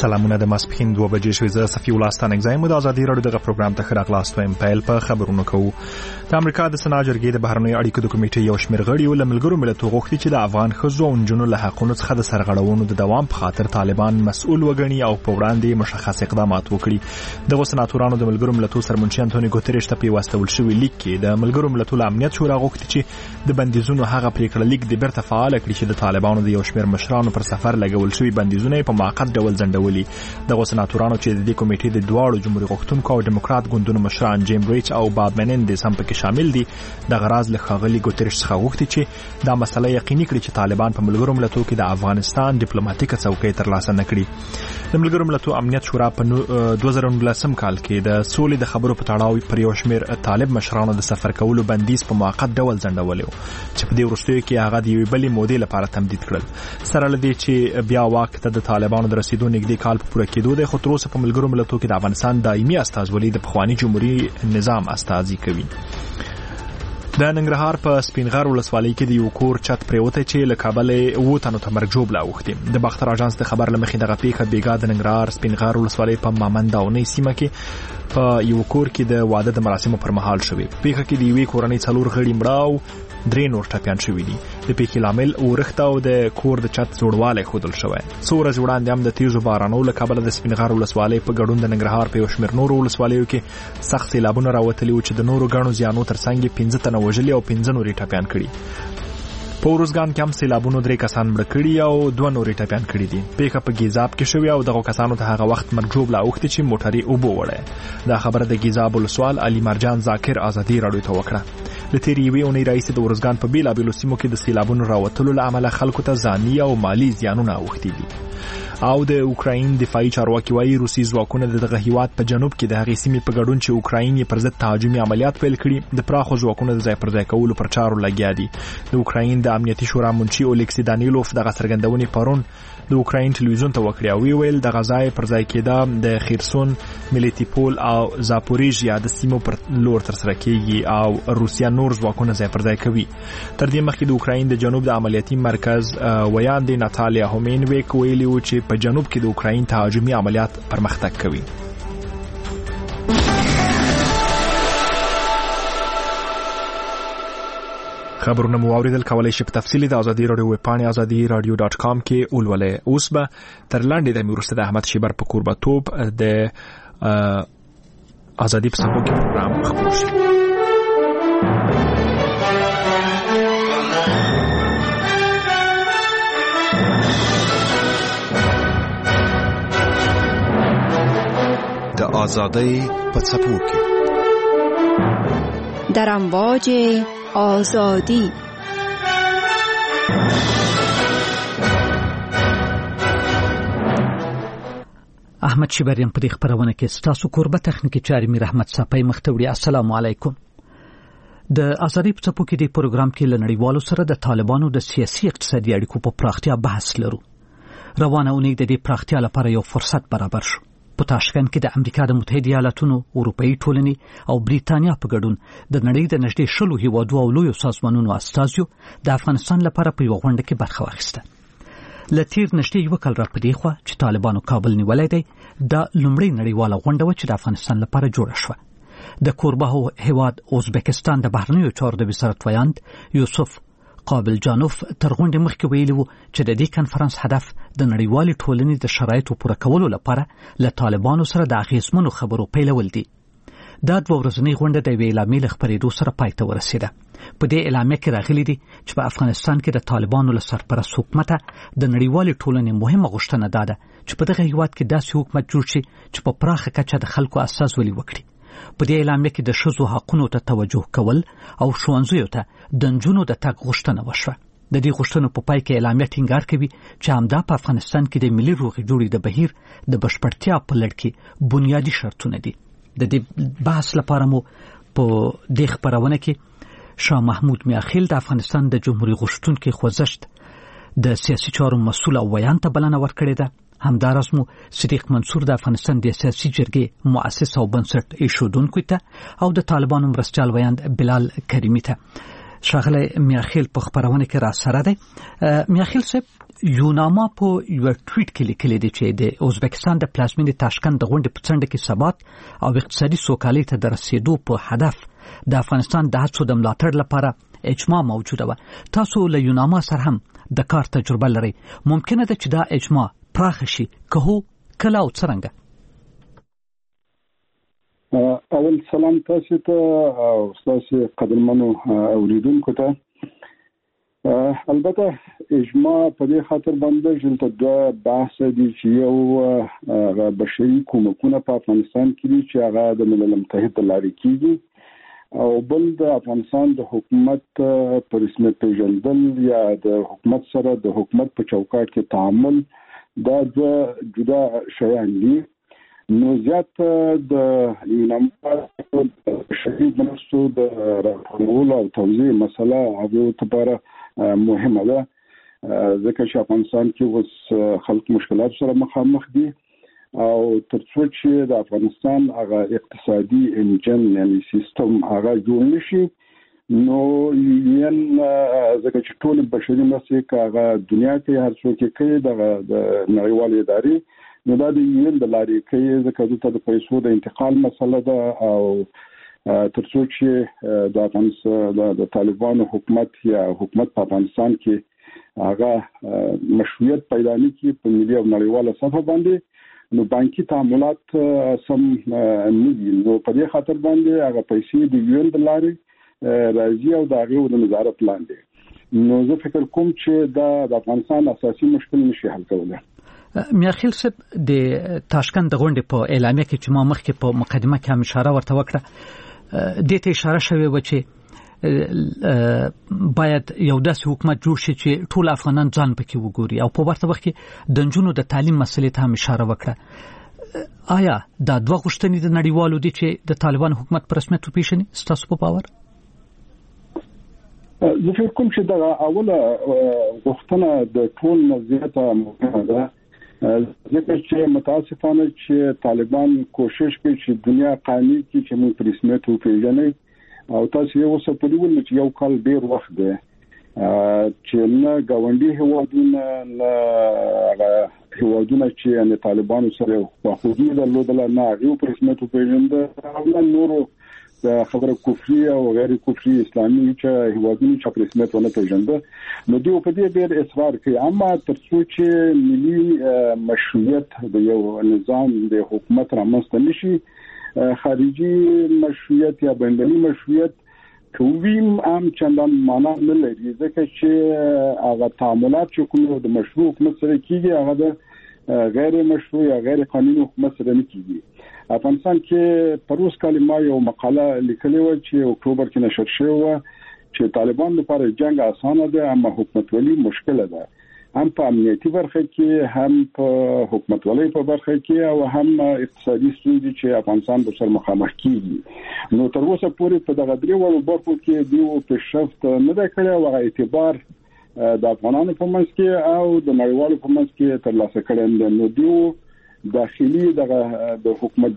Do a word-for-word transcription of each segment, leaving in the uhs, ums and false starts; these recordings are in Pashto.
سلامونه د ماسپښین دوه بجې شوې. زه صفي الله ستانکزی د ازادي راډیو دغه پروګرام ته ښه راغلاست وایم. پیل په خبرونو کوو. د امریکا د سنا جرګې د بهرنیو اړیکو د کمیټې یو شمېر غړي له ملګرو ملتونو غوښتي چې د افغان ښځو او نجونو له حقونو څخه د سرغړونو د دوام په خاطر طالبان مسؤل وګڼي او په وړاندې مشخص اقدامات وکړي. دغه سناتورانو د ملګرو ملتونو سرمنشي انټونی ګوتریش ته په واستول شوی لیک کې د ملګرو ملتونو امنیت شورا غوښتي چې د بندیزونو هغه پریکړه لیک د بیرته فعال کړي چې د طالبانو د یو شمېر مشرانو پر سفر لګول شوی بندیزونه په موقت ډول ځنډولي. دغه سناتورانو چې د دې کمیټې د دواړو جمهوریت غوښتونکو او دیموکرات ګوندونو مشران جیم ریچ او باب منندز هم پکې شامل دي، د غراض له ښاغلي ګوتریش څخه غوښتي چې دا مسله یقیني کړي چې طالبان په ملګرو ملتونو کې د افغانستان ډیپلوماټیکه څوکۍ ترلاسه نه کړي. د ملګرو ملتونو امنیت شورا په دوه زره نولسم کال کې د سولې د خبرو په تړاو پر یو شمېر طالب مشرانو د سفر کولو بندیز په موقت ډول ځنډولی و چې په دې وروستیو کې هغه د یوې بلې مودې لپاره تمدید کړل. سره له دې چې بیا واک ته د طالبانو د رسیدو نږدې کال په پوره کېدو دی، خو تر اوسه په ملګرو ملتونو کې د افغانستان دایمي استازولي د پخواني جمهوریت نظام استازي کوي. د ننګرهار په سپینغر ولسوالۍ کې د یو کور چت پریوتی چې له کابل اووه تنو ته مرګ ژوبله اوښتې. د باختر اژانس د خبر له مخې دغه پیښه بیګا د ننګرهار سپینغر ولسوالۍ په مامند اونۍ سیمه کې په یو کور کې د واده د مراسمو پر مهال شوې. پیښه کې د یوې کورنۍ څلور غړي مړه او درې نور ټپیان شوي دي. د پیښې لامل اورښت او د کور د چت زوړوالی ښودل شوی. څو ورځې وړاندې هم د تیزو بارانو له کبله د سپینغر ولسوالۍ په ګډون د ننګرهار په یو شمېر نورو ولسوالیو کې سخت سیلابونه راوتلي وو چې د نورو ګڼو زیانو ترڅنګ یې پنځه تنه وژلي او پنځه نورې ټپیان کړي. په ورزګان کې هم سیلابونو درې کسان مړه کړي او دوه نورې ټپیان کړي دي. پیښه په ګیزاب کې شوې او دغه کسانو ته هغه وخت مرګ ژوبله اوښتې چې موټر یې اوبه وړی. دا خبره د ګیزاب ولسوال علي مرجان ذاکر ازادي راډیو ته وکړه. له تېرې یوې اونۍ راهیسې د ورزګان په بېلابېلو سیمو کې د سیلابونو راوتلو له امله خلکو ته ځاني او مالي زیانونه اوښتي دي. او د اوکراین دفاعي چارواکي وایي روسي ځواکونه د دغه هیواد په جنوب کې د هغې سیمې په ګډون چې اوکراین یې پر ضد تهاجمي عملیات پیل کړي د پراخو ځواکونو د ځای پر ځای کولو پر چارو لګیا دي. د اوکراین د امنیتي شورا منشي اولیکسي دانیلوف دغه څرګندونې پرون د اوکراین ټلویزیون ته وکړې او ویل دغه ځای پر ځای کېده د خیرسون، ملیتیپول او زاپوریژیا د سیمو پر لور ترسره کېږي او روسیا نور ځواکونه ځای پر ځای کوي. تر دې مخکې د اوکراین د جنوب د عملیاتي مرکز ویاندې ناتالیا هومینویک ویلي و چې په جنوب کې د اوکراین تهاجمي عملیات پرمختګ کوي. خبرونه مو اوریدل، کولای شئ په تفصیل د ازادي راډیو ویب پاڼې ازادي راډیو ډاټ کام کې ولولئ. اوس به تر لاندې د وروسته د احمد شیبر په کوربتوب د ازادي په سبو کې پروګرام خپور شي. د ازادۍ په څپو کې در امواج آزادی. احمد شیبریم په دې خبرونه کې ستاسو کوربه تخنیکی چاري میر احمد صاحب مختوړي. السلام علیکم. د ازادي په څپو کې د پروګرام کې لنړیوالو سره د طالبانو د سیاسي اقتصادي اړیکو په پراختیا بحث لرو. روانه اونۍ د دې پراختیا لپاره یو فرصت برابر شو. په تاشکند کې د امریکا د متحده ایالاتونو، اروپאי ټولنې او بریتانیا په ګډون د نړۍ د نږدې شلو هیوادو او لویو سازمانونو استازیو د افغانستان لپاره په یوه غونډه کې برخه واخیسته. له تیر نږدې یوه کال را پدې خوا چې طالبانو کابل نیولی دی، دا لومړۍ نړیواله غونډه وه چې د افغانستان لپاره جوړه شوه. د کوربه هیواد ازبکستان د بهرنیو چارو د وزارت ویاند یوسف قابل جانوف تر غونډې مخکې ویلي وو چې د دې کنفرانس هدف د نړیوالې ټولنې د شرایطو پوره کولو لپاره له طالبانو سره د اغېزمنو خبرو پیلول دي. دا دوه ورځنۍ غونډه د یوې اعلامیې له خپرېدو سره پای ته ورسېده. په دې اعلامیه کې راغلي دي چې په افغانستان کې د طالبانو له سرپرست حکومته د نړیوالې ټولنې مهمه غوښتنه دا ده چې په دغه هیواد کې داسې حکومت جوړ شي چې په پراخه کچه د خلکو استازولي وکړي. په دې اعلامیه کې د ښځو حقونو ته توجه کول او ښوونځیو ته د نجونو د تګ غوښتنه وشوه. د دې غوښتنو په پای کې اعلامیه ټینګار کوي چې همدا په افغانستان کې د ملي روغې جوړې د بهیر د بشپړتیا په لړ کې بنیادي شرطونه دي. د دې بحث لپاره مو په دې خبرونه کې شاه محمود میاخیل د افغانستان د جمهوریت غوښتونکي خوځښت د سیاسي چارو مسؤل او ویان ته بلنه ورکړې ده. همداراز مو صدیق منصور د افغانستان د سیاسي جرګې مؤسس او بنسټ ایښودونکی ته او د طالبانو مرستیال ویاند بلال کریمی ته. شاغله میاخیل په خبرونه کې را سره ده. میاخیل صاحب یوناما په یو ټویټ کې لیکلی دی چې د ازبکستان د پلازمینې تاشکند د غونډې په څنډه کې ثبات او اقتصادي سوکالۍ ته د رسیدو په هدف د افغانستان د هڅو د ملاتړ لپاره اجماع موجوده و. تاسو له یوناما سره هم د کار تجربه لرئ. ممکنه ده چې دا اجماع پراخ شي که هو کله او څرنګه؟ اول سلام تاسو ته او تاسو قدرمنو اوریدونکو ته. البته اجماع په دې خاطر باندې چې د دوه بحث دي چې یو بشري کومکونه په افغانستان کې دي چې هغه د ملل متحد لارې کیږي او بل د افغانستان د حکومت پر رسمیت پیژندل یا د حکومت سره د حکومت په چوکاټ کې تعامل دا د جدا شیان دي. نو زیات د یوناما بشري مرستو د راټولولو او توزیع مسله هغه لپاره مهمه ده ځکه چې افغانستان کې اوس خلک مشکلات سره مخامخ دي او ترڅو چې د افغانستان هغه اقتصادي انجن یعنی سیستم هغه جوړ نشي نو یین ځکه چې ټول بشري مرستې هغه دنیا کې هر څوک کوي د نړیوالې ادارې نو دا د یون د لارې کوي ځکه چې د پیسو د انتقال مسله ده او ترڅو چې د افغانستان د طالبانو حکومت یا حکومت په افغانستان کې هغه مشروعیت پیدا نکړي په ملي او نړیواله سطح باندې نو بانکي تعاملات سم نه دي. نو په دې خاطر باندې هغه پیسې د یون د لارې راځي او د هغه د نظارت لاندې نو زه فکر کوم چې دا د افغانستان اساسي مشکل نشي حل کولای. میاخیل صاحب د تاشکند د غونډې په اعلامیه کې چې ما مخکې په مقدمه کې هم اشاره ورته وکړه دې ته اشاره شوې و چې باید یو داسې حکومت جوړ شي چې ټول افغانان ځان پکې وګوري او په ورته وخت کې د نجونو د تعلیم مسلې ته هم اشاره وکړه. آیا دا دوه غوښتنې د نړیوالو دي چې د طالبان حکومت په رسمیت وپیژني ستاسو په باور؟ زه فکر کوم چې دا اوله غوښتنه د ټول نه زیاته مهمه ده ځکه چې متاسفانه چې طالبان کوشش کوي چې دنیا قانوني کې چې موږ پر رسمیت وپیژنو او تاسو یو څه په دې ول چې یو کال ډیر وخت دی چې نه گاونډي هوادونه نه هوادونه چې ان طالبانو سره په حدود درلودل نه هغه پر رسمیت وپیژنده او نه نورو د خبره کفري او غیر کفري اسلامي چې هوادونه چې پر رسمیت ونه پیژنده نو دوی په دې ډېر اصرار کوي. اما ترڅو چې ملي مشروعیت د یو نظام د حکومت رامنځته نشي خارجي مشروعیت یا بین‌المللي مشروعیت کوم هم چندان معنا نه لري ځکه چې هغه تعاملات چې کوم د مشروع حکومت سره کیږي هغه د غیر مشروع یا غیر قانوني حکومت سره نه کیږي. افغانستان کې پروس کلمه یو مقاله لیکلې و چې اکتوبر کې نشر شوی و چې طالبان لپاره جنگ اسانه ده اما حکومتولي مشکل ده هم په امنیتي برخه کې هم په حکومتولي په برخه کې او هم اقتصادي ستونزې چې افغانستان به سره مخامخ کیږي. نو تر اوسه پورې په دغه درې برخو کې دیو پیشرفت نه ده کړی او اعتبار د افغانانو په منځ کې او د نړیوالو په منځ کې ترلاسه کړي نو دیو داخلي دغه د حکومت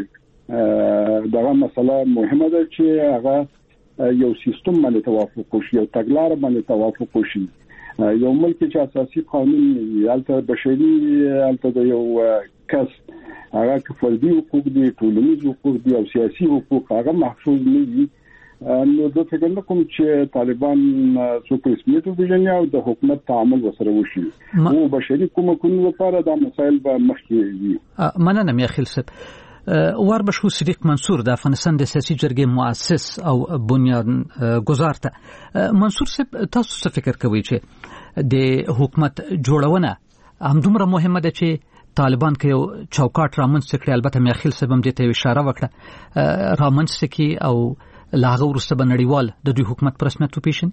جوړول دغه مسله مهمه ده چې هغه یو سیستم باندې توافق وشي یو تګلار باندې توافق وشي یو ملک چې اساسي قانون یالته بشري یالته د یو کس هغه فردي حقوق دي ټولنیز حقوق دي او سیاسي حقوق هغه محفوظ نه دي نو د فکر نه کوم چې طالبان څوک رسمیت وپیژني او د حکومت تعامل وسره وشي او بشري کومکونو لپاره دا مسایل به مخکې وي. مننه میاخیل صاحب. وربشو صدیق منصور د افغانستان د سیاسي جرګې مؤسس او بنیاد گذار ته منصور صاحب تاسو څه فکر کوئ چې د حکومت جوړونه همدومره مهمه ده چې طالبان کې یو چوکاټ رامنځته کړي؟ البته میاخیل صاحب هم دې ته اشاره وکړه رامنځته کړي او لاغه ورسته بنړیوال د دوی حکومت پر رسمیت وپیژني.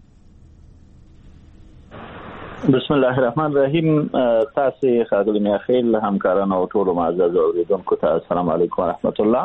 بسم الله الرحمن الرحیم. تاسو خاغلی میاخیل همکارانو او ټول معزز اوریدونکو ته السلام علیکم ورحمت الله.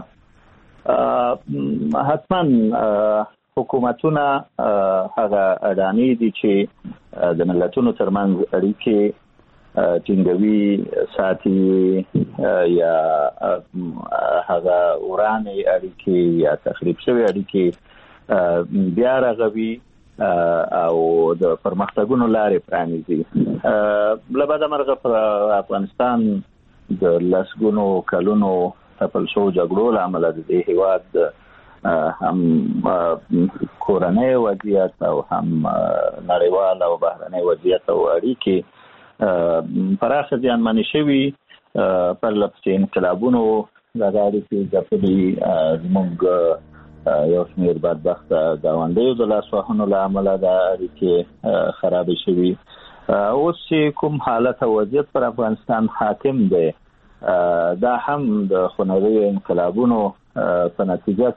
حتما حکومتونه هغه اډانی دي چې د ملتونو ترمنځ اړیکې ټینګوي ساتي یا هغه ورانه اړیکې یا تخریب شوی اړیکې بیا راغوي او د پرمختګونو لارې پرانیزي. لبعد مرغه پر افغانستان د لسګونو کلونو تپل شو جګړو لامل د دې هیواد هم کورنۍ وضعیت او هم نړیوال او بهرنۍ وضعیت او اړیکې پراخه زیانمنې شوي پر لپسې انقلابونو د اړیکې ځپلي زموږ یو شمېر بدبخته ګاونډیو د لاسوهنو له امله د اړیکې خرابې شوي. اوس چې کوم حالت او وضعیت پر افغانستان حاکم دی دا هم د خونړیو انقلابونو په نتیجه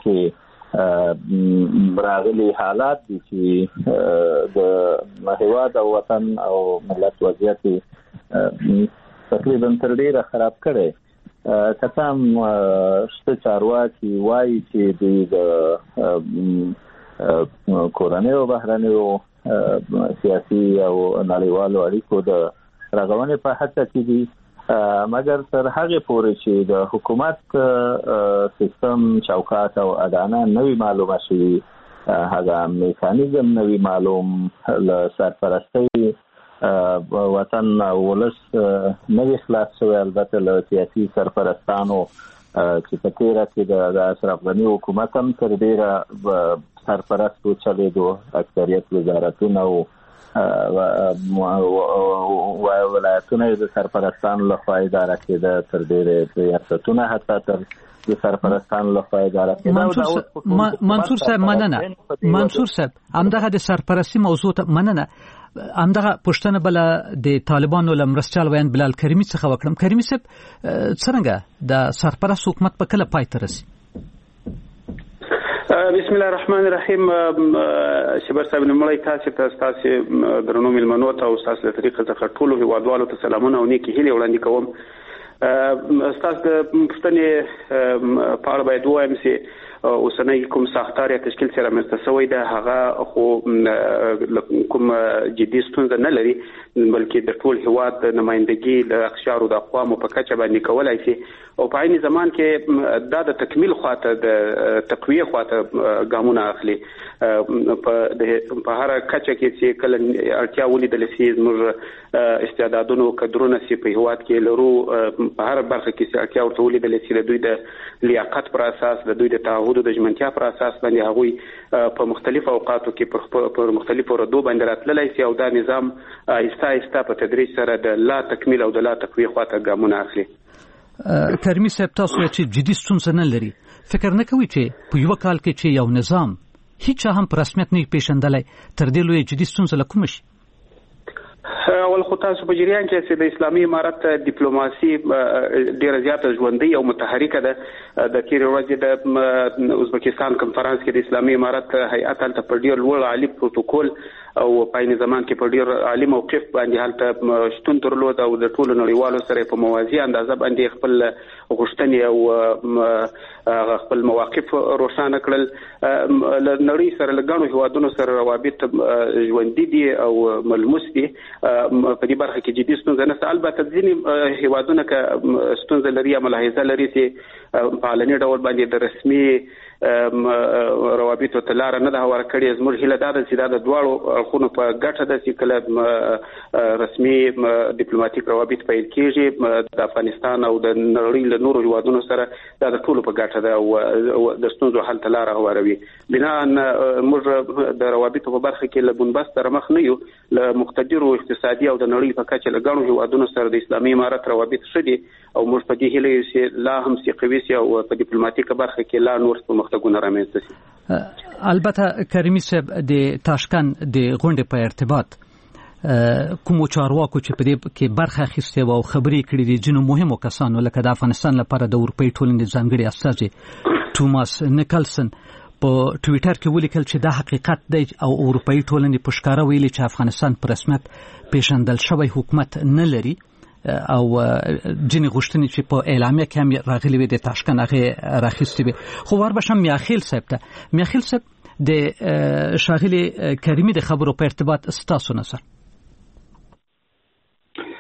کې راغلي حالات دي چې د هیواد او وطن او ملت وضعیت تقریبا تر ډیره خراب کړي. کته هم شته چارواکي وایي چې دوی د کورنۍ او بهرنیو سیاسي او نړیوالو اړیکو د رغونې په هڅه کې دي، مګر تر هغه پورې چې د حکومت سیستم چوکاټ او اډانه نوې معلومه شي، هغه میکانیزم نوې معلوم له سرپرستۍ وطن ولس نوې خلاص شوی، البته له سیاسي سرپرستانو چې په تیره کې د اشرف غني حکومت هم تر ډیره سرپرستو چلېدو، اکثریت وزارتونه او ولایتونه د سرپرستانو لخوا اداره کېده، تر ډیره ریاستونه حتی تر د سرپرستانو لخوا اداره کېده. منصور صاحب مننه. منصور صاحب همدغه د سرپرستی موضوع ته مننه. همدغه پښتنه بل د طالبانو لمرستال وین بلال کریمی څخه وکړم. کریمی صاحب څنګه د سرپرست حکومت په کله پای ته رسي؟ بسم الله الرحمن الرحیم. شبر صاحب نمړی تاسو ته تاسو درنو ملمنو ته او تاسو له طریقې څخه ټولو هیوادوالو ته سلامونه او نیکی هیلې وړاندې کوم. تاسو د پښتنې په اړه باید وایم چې اوسنۍ کوم ساختار یا تشکیل سره رامنځته شوی ده هغه خو کوم جدي ستونزه نه لري، بلکې د ټول هیواد د نمائندګي د اقشارو د اقوامو په کچه باندې کولای شي او په عین زمان کې دا د تکمیل خواته د تقویه خواته ګامونه اخلي. په هر کچه کې چې کله اړتیا ولیدل شي زموږ استعدادونو کډرونه سي په هیواد کې لرو، په هر برخه کې چې اړتیا ورته ولیدل شي د دوی د لیاقت پر اساس، د دوی د تعهد د ژمنتیا پر اساس باندې هغوی په مختلفو اوقاتو کې پر مختلفو ردو باندې راتللی شي او دا نظام آهسته آهسته په تدریج سره د لا تکمیل او د لا تقویه خواته ګامونه اخلي. کریمي صاحب تاسو چې جدي ستونزه نه لري، فکر نه کوئ چې په یو کال کې چې یو نظام هیڅ هم په رسمیت نه پیژندلی تر دې لویه جدي ستونزه له کومه شي؟ اول خو تاسو په جریان کې چې د اسلامي امارت ډیپلوماسي ډیره زیاته ژوندۍ او متحرکه ده. د تیر ورځې د ازبکستان کنفرانس کې د اسلامي امارت هیئت هلته په ډیر لوړ عالی پروتوکول او په عین زمان کې په ډیر عالی موقف باندې هلته شتون درلود او د ټولو نړیوالو سره په موازی اندازه باندې خپل غوښتنې او خپل مواقف روښانه کړل. نړۍ سره له ګڼو هیوادونو سره روابط ژوندي دي او ملموس دي. په دې برخه کې جدي ستونزه نشته. البته ځینې هیوادونه که ستونزه لري یا ملاحظه لري چې په علني ډول باندې د رسمي روابطو ته لاره نه ده هواره کړې. زموږ هیله دا ده چې دا د دواړو اړخونو په ګټه ده چې کله رسمي ډیپلوماټیک روابط پیل کېږي د افغانستان او د نړۍ له نورو هیوادونو سره دا د ټولو په ګټه ده او د ستونزو حل ته لاره هواروي. بناء موږ د روابطو په برخه کې له بنبست سره مخ نه یو، له مقتدرو اقتصادي او د نړۍ په کچه له ګڼو هیوادونو سره د اسلامي امارت روابط ښه دي او موږ په دې هیله یو چې لا هم سي قوي سي او په ډیپلوماټیکه برخه کې لا نور پرمختګونه رامنځته شي. البته کریمي صاحب د تاشکند د غونډې په ارتباط کوم چارواکو چې په دې کې برخه اخیستې او خبرې کړې دي ځینو مهمو کسانو لکه د افغانستان لپاره د اروپאי ټولنې ځانګړي استازي توماس نیکلسن په ټویټر کې ولیکل چې دا حقیقت دی او اروپאי ټولنې په ښکاره ویلي چې افغانستان په رسمیت پیژندل شوی حکومت نه لري او ځینې غوښتنې چې په اعلامیه کې هم راغلي وي د تاشکند هغې راخیستې وي. خو وربشم میاخیل صاحب ته میاخیل صاحب د ښاغلي کریمي د خبرو په ارتباط ستاسو نظر؟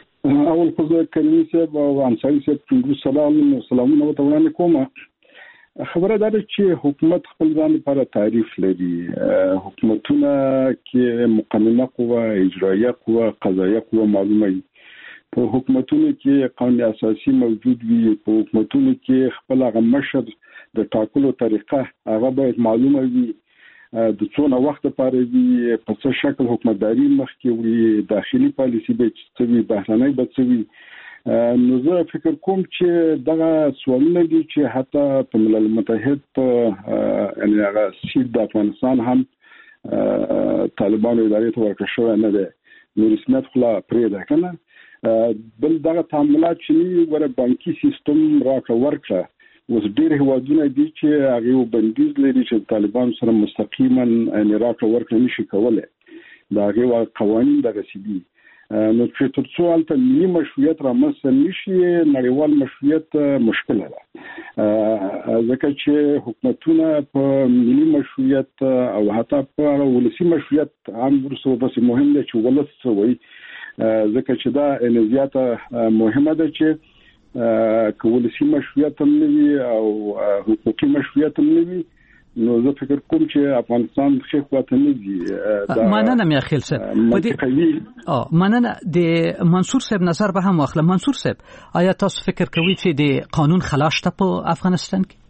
اول خو زه کریمي صاحب او انصاري صاحب ټول سلام سلامونه ورته وړاندې کوم. خبره ده چې حکومت خپل ځان لپاره تعریف لري. حکومتونه کې مقننه قوه، اجرایه قوه، قضایه قوه معلومه وي. په حکومتونو کې قانون اساسي موجود وي. په حکومتونو کې خپل هغه مشر د ټاکلو طریقه هغه باید معلومه وي، د څونه وخت لپاره وي، په څه شکل حکومتداري مخکې وي، داخلي پالیسي به څه وي، بهرنۍ به څه وي. نو زه فکر کوم چې دغه سوالونه دي چې حتی په ملل متحد په یعنی هغه سیټ د افغانستان هم طالبانو ادارې ته ورکړل شوی نه دی. نو رسمیت خو لا پرېږده که نه. بل دغه تعاملات چې وره بانکي سیستم راکړه ورکړه، اوس ډېر هیوادونه دي چې هغې یو بندیز لري چې طالبانو سره مستقیما یعنې راکړه ورکړه نشي کولی. د هغې قوانین دغسې دي. نو چې تر څو هلته ملي مشروعیت رامنځته نشي، نړیوال مشروعیت مشکله ده، ځکه چې حکومتونه په ملي مشروعیت او حتی په ولسي مشروعیت هم وروسته بس مهم دی چې ولس څه وایي، ځکه چې دا یعنې زیاته مهمه ده چې که ولسي مشروعیت هم نه وي او حقوقي مشروعیت هم نه وي، نو زه فکر کوم چې افغانستان ښه خواته نه ځي. مننه مې اخیل صاحب. او مننه د منصور صاحب نظر به هم واخله. منصور صاحب، آیا تاسو فکر کوئ چې د قانون خلا شته په افغانستان کې؟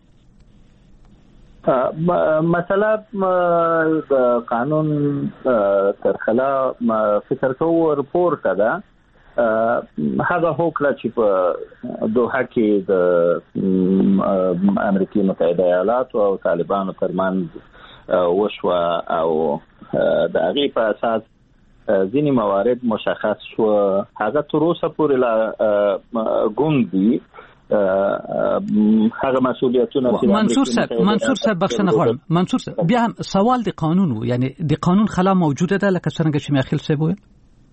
مسله د قانون تر خلا فکر کوو رپورټ ده. هغه هوکړه چې په دوحه کې د امریکا متحده ایالاتو او طالبانو ترمنځ وشوه او د هغې په اساس ځینې موارد مشخص شو، هغه تر اوسه پورې لا ګونګ دي. هغه مسؤلیتونه منصور صاحب منصور صاحب بخښنه غواړم. منصور صاحب، بیا هم سوال د قانون و، یعنی د قانون خلا موجوده ده لکه څنګه چې مې اخیل صاحب وویل.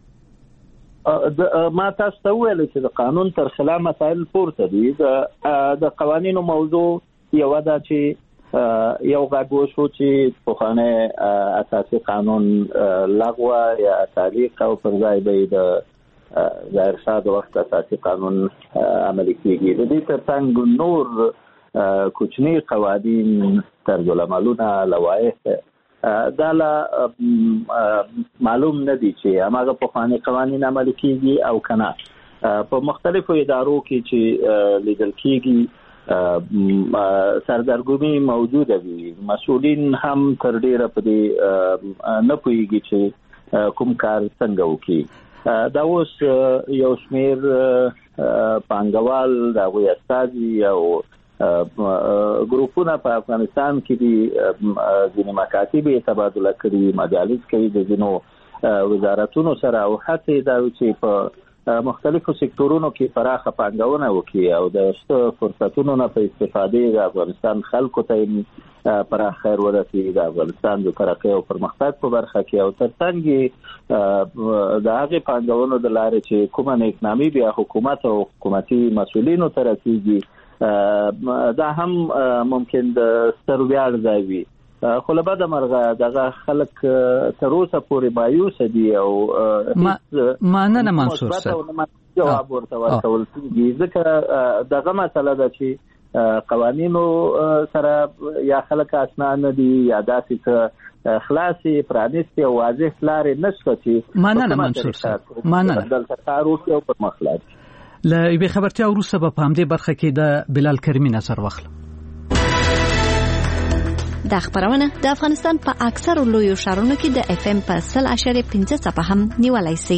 ما تاسو ته ویل چې د قانون تر خلا مسائل پورته دي. د قوانینو موضوع یو ده چې یو غږ وشو چې پخوانی اساسي قانون لغوه یا تعلیق او پر ځای به د ظاهر شاه د وخت اساسي قانون عملي کېږي. د دې ترڅنګ نور کوچني قوانین، طرزالعملونه، لوایح دا لا معلوم نه دي چې هماغه پخوانی قوانین عملي کېږي او که نه. په مختلفو ادارو کې چې لیدل کېږي سردرګمي موجوده وي، مسؤلین هم تر ډیره په دې نه پوهېږي چې کوم کار څنګه وکړي. دا اوس یو شمېر پانګوال، د هغوی استازي او ګروپونه په افغانستان کې دي ځینې مکاتب یې تبادله کړي، مجالس کوي د ځینو وزارتونو سره، او هڅې دا چې په مختلفو سکتورونو کې پراخه پانګونه وکړي او د شته فرصتونو نه په استفادې د افغانستان خلکو ته پراخ خیر ورسوي، د افغانستان د ترقۍ او پرمختګ په برخه کې، او ترڅنګ د هغې پانګونو د لارې چې کومه نیکنامي بیا حکومت او حکومتي مسؤلینو ته رسیږي، دا هم ممکن د ستر ویاړ ځای وي. خو له بده مرغه دغه خلک تر اوسه پورې مایوسه دي او مننه منصور صاحب جواب ورته ورکول کېږي، ځکه دغه مسله ده چې قوانینو سره یا خلک اشنا نه دي یا داسې څه خلاصې پرانیستې او واضح لارې نشته چې مننه منصور صاحب مننه دلته کار وکړي او پرمخ لاړ شي. له یوې خبرتیا وروسته به په همدې برخه کې د بلال کریمي نظر واخلم. دا خبرونه د افغانستان په اکثرو لویو ښارونو کې د اف ام په سل اشاریه پنځه څپه هم نیولای شي.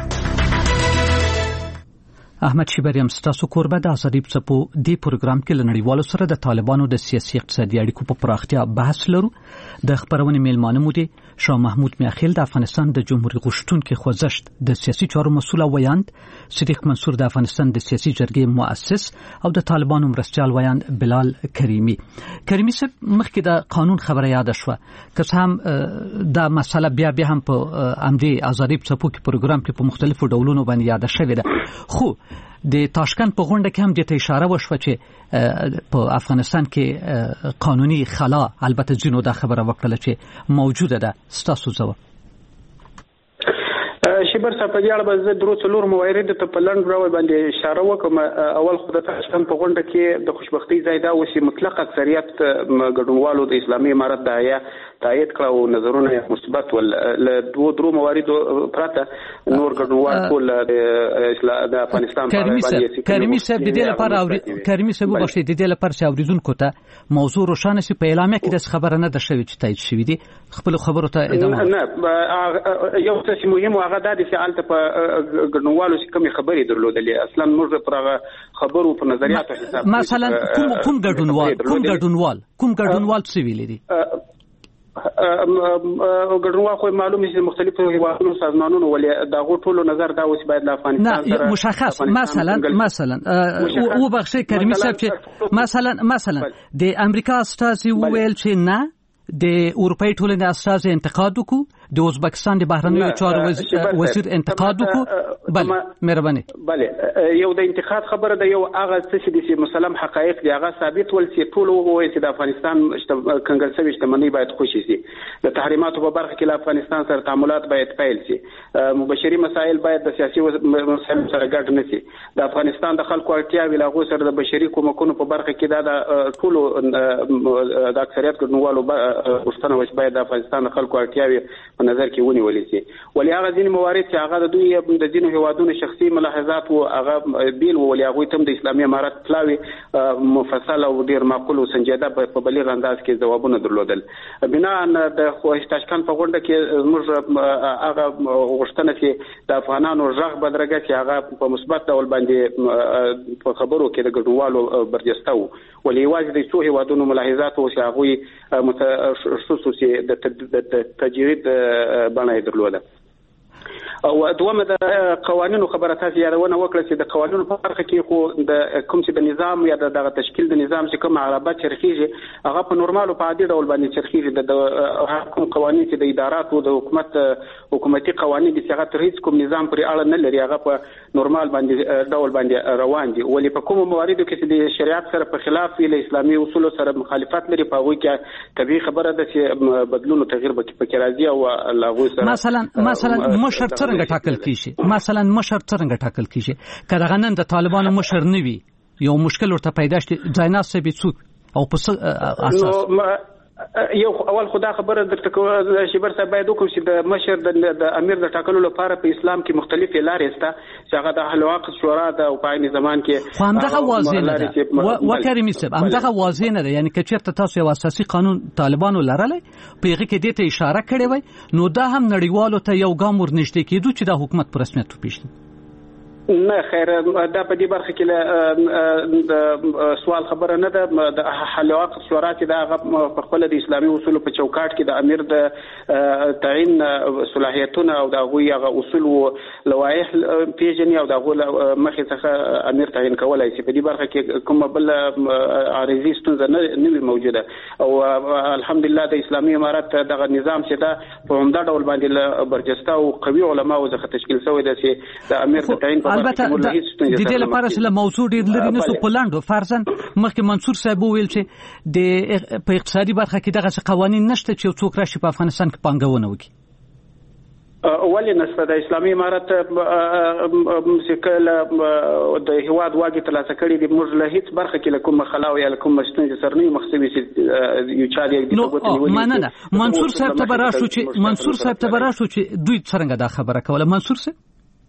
احمد شیبریم ستاسو کوربه د ازادي څپو دی پروګرام کې لنړیوالو سره د طالبانو د سیاسي اقتصادي اړیکو په پراختیا بحث لرو. د خبرونې میلمانه مو دي شاه محمود میاخیل د افغانستان د جمهوریت غوښتونکو خوځښت د سیاسي چارو مسؤل ویاند، صدیق منصور د افغانستان د سیاسي جرګې مؤسس او د طالبانو مرستيال ویاند بلال کریمي. کریمي صاحب، مخکې د قانون خبره یاد شوه، که هم دا مسله بیا بیا هم په امدې ازادي څپو کې پروګرام کې په مختلفو ډولونو باندې یاد شوې ده، خو د تاشکند په غونډه کې هم د ته اشاره وشوه چې په افغانستان کې قانوني خلا، البته ځینو دا خبره وکړه چې موجوده ده. ستاسو ځواب؟ شبر صاحب په اړه به زه درو څلور موارد ته په لنډ ډول باندې اشاره وکم. اول خو د تاشکند په غونډه کې د خوشبختي ځای دا اوس مطلق اکثریت ګډونوالو د اسلامي امارت داعیه تایید کړ او نظرونه مثبت ول. له دوه درو موارد پرته نور ګډونوال ټول د افغانستان په اړه باندې کریمي صاحب د دې لپاره او کریمي صاحب بخښي د دې لپاره چې اوریدونکو ته موضوع روښانه شي په اعلامیه کې د خبره نه ده شوې چې تایید شوې دي. خپل خبرو ته ادامه نه یو څه مهم هغه د دې فعال ته په ګډونوالو چې کومې خبرې درلودلې اصلا موږ پر هغه خبرو په نظریاتو حساب مثلا کوم کوم ګډونوال کوم ګډونوال کوم ګډونوال څه ویلي دي؟ ګډونوال خو معلومه چې مختلفو هیوادونو سازمانونو ولې دا غو ټولو نظر دا اوس باید له افغانستان سره مشخص مثلا مثلا او بخښي کریمي صاحب چې مثلا مثلا د امریکا استازي ویل چې نه د اروپאי ټولنې استازي انتقاد وکړو، د ازبکستان د بهرنیو چارو وزیر انتقاد وکړو. بله مهرباني. بله یو د انتقاد خبره ده، یو هغه څه چې مسلم حقایق دی هغه ثابت ول چې ټول وایي چې د افغانستان کنګل شوی شتمنۍ باید خوشي شي، د تحریماتو په برخه کې له افغانستان سره تعاملات باید پیل شي، بشري مسایل باید د سیاسي مسایل سره ګډ نه شي، د افغانستان د خلکو اړتیاوې له هغو سره د بشري کومکونو په برخه کې دا د ټولو د اکثریت ګډونوالو غوښتنه وه چې باید د افغانستان د خلکو اړتیاوې په نظر کې ونیول شي. ولې هغه ځینې موارد چې هغه د دوی د ځینو هیوادونو شخصي ملاحظات وو هغه بیل وو، ولې هغوی ته هم د اسلامي امارت پلاوي مفصل او ډېر معقول او سنجیده په بلیغ انداز کې ځوابونه درلودل. بنا د تاشکند په غونډه کې موږ هغه غوښتنه چې د افغانانو غږ بدرګه چې هغه په مثبت ډول باندې په خبرو کې د ګډونوالو برجسته وو، ولې یوازې د څو هیوادونو ملاحظات وو چې هغوی متخصص د تجرید بڼه درلوده. او دومره د قوانینو خبره تاسو یادونه وکړه چې د قوانینو په برخه کې خو د کوم چې د نظام یا د تشکیل د نظام چې کوم عربات چرخیږي هغه په نورمالو په عادي ډول باندې چرخیږي. د کوم قوانین چې د اداراتو د حکومت حکومتي قوانین دي چې هغه تر هیڅ کوم نظام پرې اړه نه لري، هغه په نورمال باندې ډول باندې روان دي. ولې په کوم مواردو کې چې د شریعت سره په خلاف وي، له اسلامي اصولو سره مخالفت لري، په هغوی کې طبیعي خبره ده چې بدلون او تغییر پکې راځي او له هغوی سره مثلا مثلا مشر څنګه ټاکل کیږي؟ مثلا مشر څنګه ټاکل کیږي؟ کله غنن د طالبانو مشر نه وي یو مشکل ورته پیدا شي، ځایناس به څوک او په اساس یو اول خدا خبره درته کوم شبر صاحب باید وکړو چې د مشر د امیر د ټاکلو لپاره په اسلام کې مختلفې لارې شته چې هغه د اهل عقد شورا د او په عین زمان کې همدغه واضح نه ده. وکرمي صاحب همدغه واضح نه ده، یعنی که چېرته تاسو یو اساسي قانون طالبانو لرلی په هغه کې دې ته اشاره کړې وای نو دا هم نړیوالو ته یو ګام ورنږدې کېدو چې دا حکومت په رسمیت وپېژني. نه خیر دا په دې برخه کې د سوال خبره نه ده. د حل عقد شورا چې دا هغه په خپل د اسلامي اصولو په چوکاټ کې د امیر د تعین صلاحیتونه او د هغوی هغه اصول او لوایح پیژني او د هغو مخې څخه امیر تعین کولای شي. په دې برخه کې کومه بل عارضي ستونزه نه وي موجوده او الحمدلله د اسلامي امارت دغه نظام چې دا په همدا ډول باندې برجسته او قوي علماو څخه تشکیل شوی دی چې د امیر د تعین البته د دې لپاره چې موضوع ډیر لري نسو پلاندو فرضاً مخکې منصور صاحب ویل چې د په اقتصادي برخه کې دغه قوانين نشته چې څوک راشي په افغانستان کې پانګونه وکړي. ولې نشته؟ د اسلامي امارت چې کله د هیواد واګي ترلاسه کړي د موږ له هیڅ برخه کې کوم خلاو یا کوم ستونزې سره نه مخسوي چې یو چا دی د توګه نیولې. نه نه منصور صاحب ته براشو چې منصور صاحب ته براشو چې دوی څنګه دا خبره کوله. منصور صاحب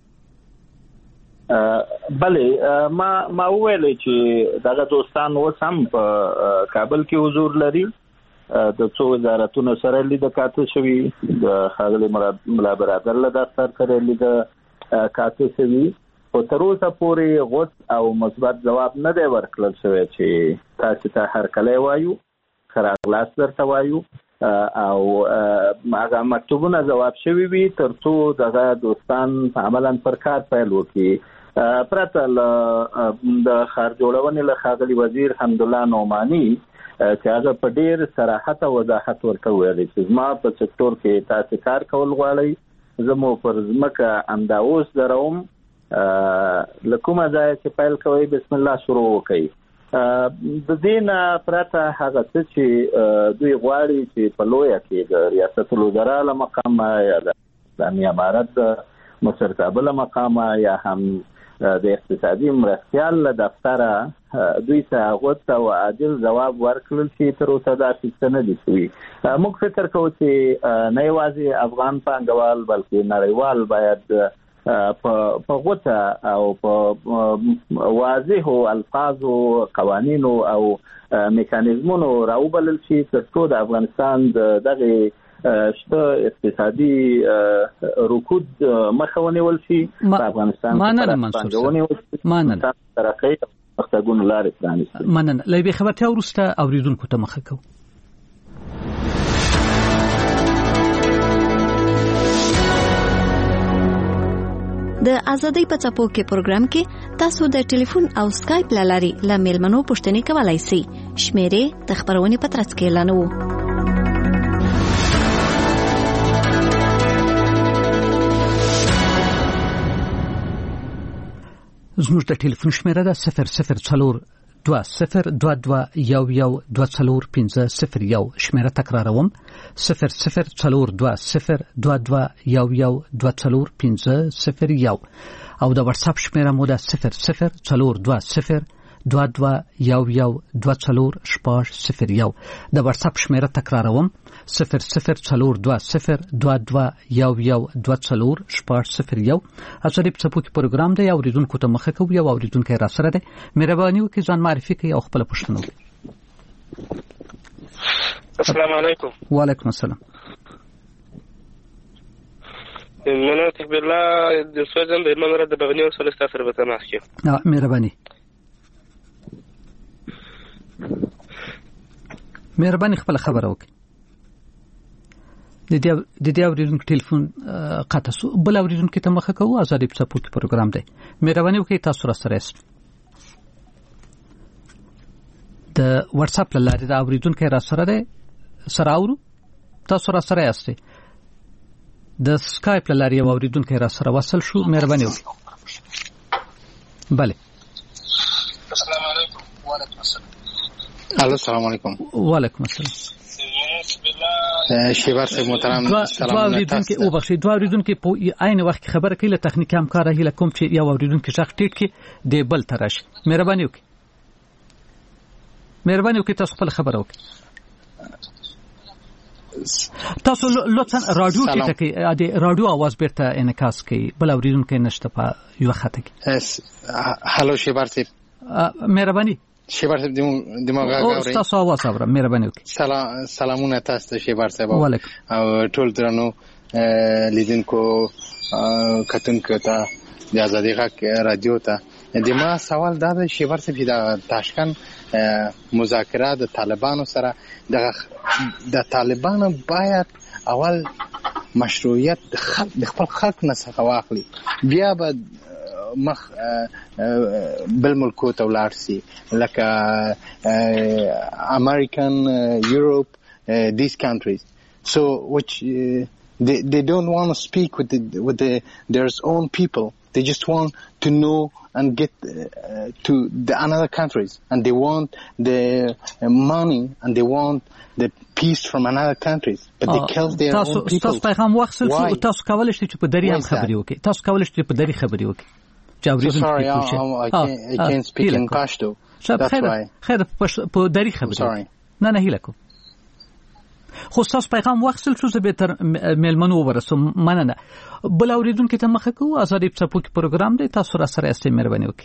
بله ما ما ویل چې دغه دوستان اوس هم په کابل کې حضور لري، د څو وزارتونو سره لید کاته شوي، د ښاغلي ملا برادر له دفتر سره لید کاته شوي، خو تر اوسه پورې غوڅ او مثبت ځواب نه دی ورکړل شوی چې تاسو ته هرکلی وایو، ښه راغلاست درته وایو او هغه مکتوبونه ځواب شوي وي تر څو دغه دوستان عملاً پر کار پیل وکړي. پرته د ښار جوړونې له ښاغلي وزیر حمدالله نعماني چې هغه په ډېر صراحت او وضاحت ورته ویلي چې زما په سکتور کې تاسو کار کول غواړئ، زه مو پر ځمکه همدا اوس دروم، له کومه ځایه چې پیل کوئ بسم الله شروع وکړئ. د دې نه پرته هغه څه چې دوی غواړي چې په لویه کې د ریاست الوزرا له مقامه یا د اسلامي امارت مشرتابه له مقامه یا هم د اقتصادي مرستیال له دفتره دوی ته هغه ته عادل ځواب ورکړل چې تر اوسه دا څه نه دي شوي. موږ فکر کوو چې نه یوازې افغان پانګوال بلکې نړیوال باید په غوټه او په واضحو الفاظو قوانینو او میکانیزمونو راوبلل شي ترڅو د افغانستان دغه شته اقتصادي رکود مخه ونیول شي په افغانستان کې پانګونې وشي ترقۍ مخته لارې پرانیستي. مننه. له دې خبرتیا وروسته اوریدونکو ته مخه کوو. د ازادۍ په څپو کې پروګرام کې تاسو د ټلیفون او سکایپ لاري له میلمنو پوښتنې کولای شئ. شمیرې د خبرونې په ترڅ کې اعلانوو. زموږ د ټلیفون شمیره ده صفر صفر څلور دوه صفر دوه دوه یو یو دوه څلور پنځه صفر یو. شمیره تکراروم صفر صفر څلور دوه صفر دوه دوه یو یو دوه څلور پنځه صفر یو او د واتس اپ شمیره مو ده صفر صفر څلور دوه صفر دوه دوه یو یو دوه څلور شپږ صفر یو. د واتس اپ شمیره تکراروم صفر صفر څلور دوه صفر دوه دوه یو یو دوه څلور شپږ صفر یو. ازادي په څپو کې پروګرام دی. اوریدونکو ته مخه کوو. یو اوریدونکو را سره دی. مهرباني وکړئ ځان معرفي کړئ او خپل پوښتنه وکړئ. السلام علیکم. وعلیکم السلام. مننه تکبیر الله د سوزن د منره د بغنی او سلسله سره به تماس کیو. مهرباني مهرباني خپل خبره وکړئ. د دې د دې اوریدونکو ټلیفون قطع شو. بل اوریدونکو ته مخه کوو. ازادي په څپو کې پروګرام دی. مهرباني وکړئ تاسو را سره یاست. د واتس اپ لارې دا اوریدونکو را سره دی سره اورو. تاسو را سره یاست. د سکایپ لارې یو اوریدونکو را سره وصل شو. مهرباني وکړئ. بله. السلام علیکم. وعلیکم السلام. الو السلام علیکم. وعلیکم السلام. شیبر صاحب محترم سلام. دوه اوریدونکو او بخښي دوه اوریدونکو په عین وخت کې خبره کوي. له تخنیکي همکار هیله کوم چې یو اوریدونکو شخص ټیټ کې د بل ترش. مهرباني وکړئ. مهرباني وکړئ تاسو خپل خبره وکړئ. تاسو لطفا رادیو کې ټکي د رادیو आवाज بیرته انعکاس کړئ. بل اوریدونکو نشته په یو خطه کې. هالو شیبر صاحب. مهرباني شیبر صاحب دماغ غاوري. تاسو आवाज اورم. مهرباني وکړئ. سلام سلامونه تاسو ته شیبر صاحب. وعلیکم. او ټول درنو لیدونکو کتونکو ته د ازادي غږ رادیو ته د ما سوال دا دی شیبر صاحب د تاشکند مذاکرات د طالبانو سره د د طالبانو باید اول مشروعیت د خپل خلک نه څخه واخلي بیا به مخ بل ملکو ته ولاړ شي لکه American Europe uh, these countries so which uh, they they don't want to speak with the with the their own people. They just want to know and get uh, to the another countries, and they want the money and they want the peace from another countries, but they kill their own people. تاسو پیغام وخت تاسو کولای شئ چې په دری هم خبري وکړئ. تاسو کولای شئ په دری خبري وکړئ. So sorry, I, I, can't, I can't speak in Pashto. That's why. خیر په دری خبري. Sorry. نه نه هیله کوم. خو تاسو پیغام وخت څو زه به تر میلمنو ورسوم. مننه. بل اوریدونکو ته مخه کوو. ازادي په څپو کې پروګرام دی. تاسو را سره یاست. مهرباني وکړئ.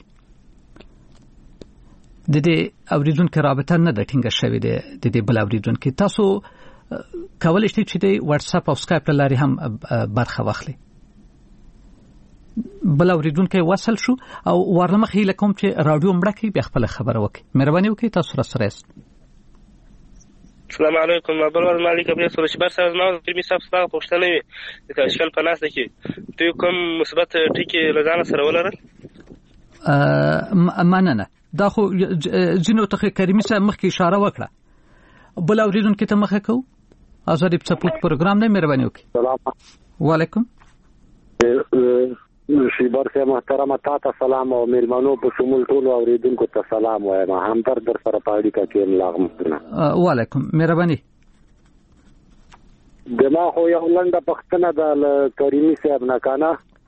د دې اوریدونکو رابطه نه د ټینګه شوې ده. د دې بل اوریدونکو تاسو کولای شئ چې د واتس اپ او سکایپ لارې هم برخه واخلئ. بل اوریدونکو وصل شو او ورلمخ هیله کوم چې رادیو مړه کړئ بیا خپل خبره وکړئ. مهرباني وکړئ تاسو را سره یاست. السلام علیکم. بلور مالک ابي سره شبر سره نو فرمي صاحب څخه پوښتنه وي د تاشکند په ناس کې دوی کوم مثبت ټکی لګانه سره ولرل؟ ا مننه. دا خو جنو ته کریمي صاحب مخکې اشاره وکړه. بل اوریدونکو ته مخه کوو. ازادي په سپورت پروګرام دی. مهرباني وکړئ. سلام وعلیکم. شیبر صاحب محترم تاسو سلام او میلمنو په شمول ټول اوریدونکو ته سلام وایم. همدرد در سره پاړی کا کې لاغم. وعلیکم. مهرباني. دما خو یو لنډه پښتنه د کریمي صاحب نه کنه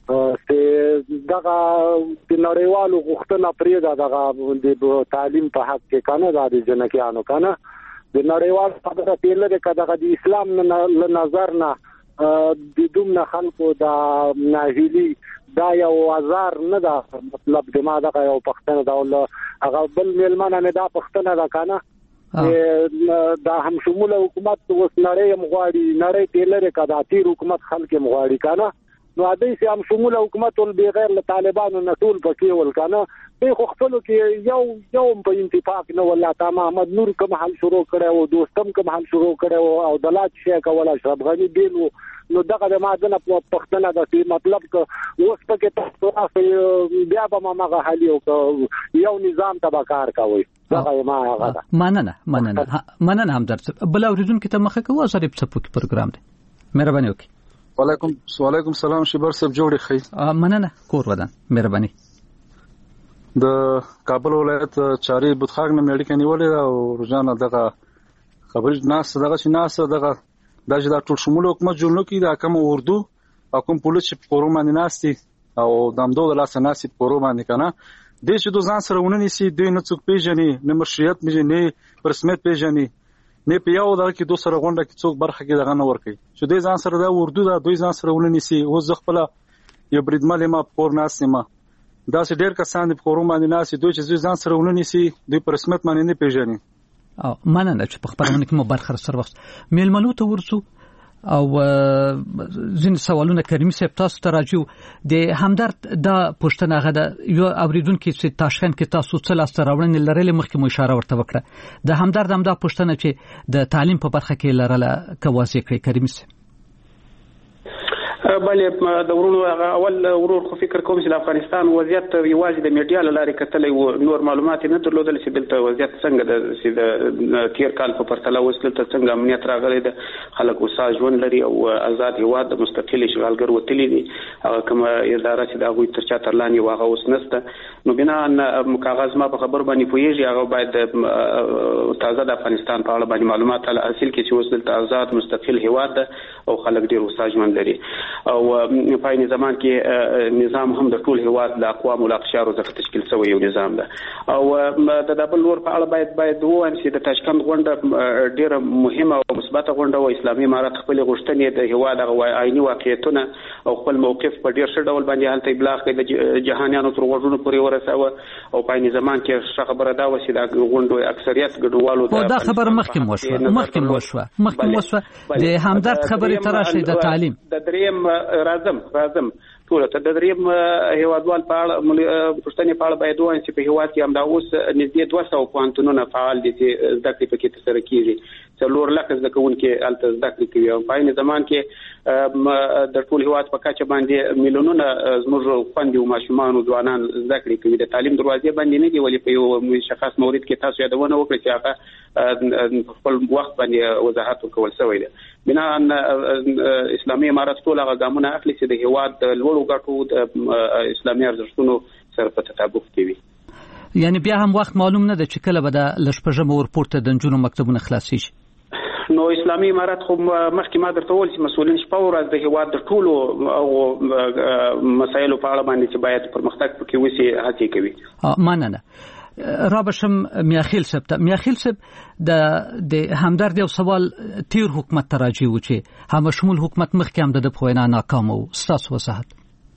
چې دغه د نړیوالو غوښتنه پرې دا دغه د تعلیم په حق کې کنه دا د جنکیانو کنه د نړیوال خبره پیله د کداغه د اسلام نه نظر نه د دومره خلکو د ناهیلی دا یو هزار نه دا مطلب د ما دغه یو پښتنه دا ول هغه بل ملمنه نه دا پښتنه دا کنه دا هم شمول حکومت اوس نړۍ مغواړي نړۍ پیله کدا تیر حکومت خلک مغواړي کنه نو دای سي هم شمول حکومت ول بغیر له طالبانو نه ټول پکې ول کنه په خپل کې یو یو په انتفاق نه ولا تا محمد نور کوم حل شروع کړو او دوستم کوم حل شروع کړو او دلات شي کوله اشرف غنی دیلو نو دغه د مادنه په پښتنه د مطلب ک اوس پکې تاسو بیا به ما مغه حل یو نظام تبع کار کوي دغه ما هغه مننه مننه مننه همدرد بل اوریدونکو ته مخه کوه زری په سپوک پروګرام دی مهرباني وکړئ وعلیکم وعلیکم سلام شبر صاحب جوړی خی مننه کور ودان مهرباني د کابل ولایت چاري بوتخاګ نه مېډیکل نیولې او روزانه دغه خبرې ناس دغه چې ناس دغه د جدا ټول شمول حکومت جوړ نو کې د کوم اردو او کوم پولیس چې پورو باندې ناشتي او دمدو د لاس ناشتي پورو باندې کنه د چې د ځان سره ونني سي دوی نه څوک پیژني نه مشریت پیژني پرسمت پیژني نه پیاو دا کې دوه سره غونډه کې څوک برخه کې دغه نه ورکي چې دوی ځان سره دا اردو دا دوی ځان سره ونني سي او ځخپل یو بریدمل ما پور ناس ما دا چې ډېر کسان په پورو باندې ناس دوی چې ځان سره ونني سي دوی پرسمت باندې نه پیژني او مننه چې په خبرونه کې مو برخه سره وخت میلمنو ته ورسو او ځین سوالونه کریمي صاحب تاسو ته راځو د همدرد د پښتنه غدا یو اوریدونکو چې تاشکند کې تاسو څه لاس راوړنې لرلې مخکې مو اشاره ورته وکړه د همدرد هم د پښتنه چې د تعلیم په برخه کې لرله کواسي کړی کریمي صاحب بلې د ورونو اول ورور خو فکر کوم چې د افغانستان وضعیت یوازې د میډیا لارې کتلې او نور معلومات نه درلودل چې دلته وضعیت څنګه د چې د تیر کال په پرتله وسلته څنګه امنیت راغلی د خلکو ساز ژوند لري او آزاد هواد د مستقل اشغالګر وتلی دي هغه کوم اداره چې د هغوی تر چا تر لاندې واغه اوس نسته نو بنا ان کاغذ ما په خبر باندې پوهیږي هغه باید تازه د افغانستان په اړه باندې معلومات حاصل کړي چې وسلته آزاد مستقل هواد او خلک ډیر ساز ژوند لري او په این زمان کې نظام هم د ټول هواد د اقوام او اقشارو څخه تشکیل شوی یو نظام ده او د دبل ور په اړه باید باید ووایم چې د تاشکند غونډه ډیره مهمه او مثبته غونډه و اسلامي امارات خپل غوښتنې د هواد غو عیني واقعیتونه او خپل موقف په ډیر ښه ډول باندې حالت ابلاغ کړي د جهانیانو تر غوږونو پورې ورساوه او په این زمان کې ښه خبره دا و چې د غونډو اکثریت ګډوالو دا خبر مخکې مو شو مخکې مو شو مخکې مو شو د همدرد خبرې تراشي د تعلیم د دریم راځم راځم ټول ته د دریم هیوادوال په اړه پښتني په اړه باید وایي چې په هیواد کې هم دا اوس نږدې دوه سوه پوهنتونونه فعال دي چې زده کړې پکې ترسره کیږي څلور لکه زده کوونکي هلته زده کړې کوي او په عین زمان کې د ټول هیواد په کچه باندې میلیونونه زموږ خویندې او ماشومان او ځوانان زده کړې کوي د تعلیم دروازې باندې نه دي ولې په یو مشخص مورد کې تاسو یادونه وکړئ چې هغه خپل وخت باندې وضاحت ورکول شوی دی بنا اسلامي امارات ټول هغه ګامونه اخلي چې د هیواد د لوړو ګټو د اسلامي ارزښتونو سره په تطابق کې وي یعنی بیا هم وخت معلوم نه ده چې کله به د لشپږم ورپورته د نجونو مکتبونه خلاص شي نو اسلامي امارات خو مخکې ما درته وویل چې مسؤلین شپه ورځ د هیواد د ټولو او مسایلو په اړه باندې چې باید پرمختګ پکې وشي هڅې کوي مننه رابشم میاخیل صاحب ته میاخیل صاحب د د همدرد یو سوال تیر حکومت تراجی و چې هم شمول حکومت مخکې هم د پوینا ناکام او ستاسو وسحت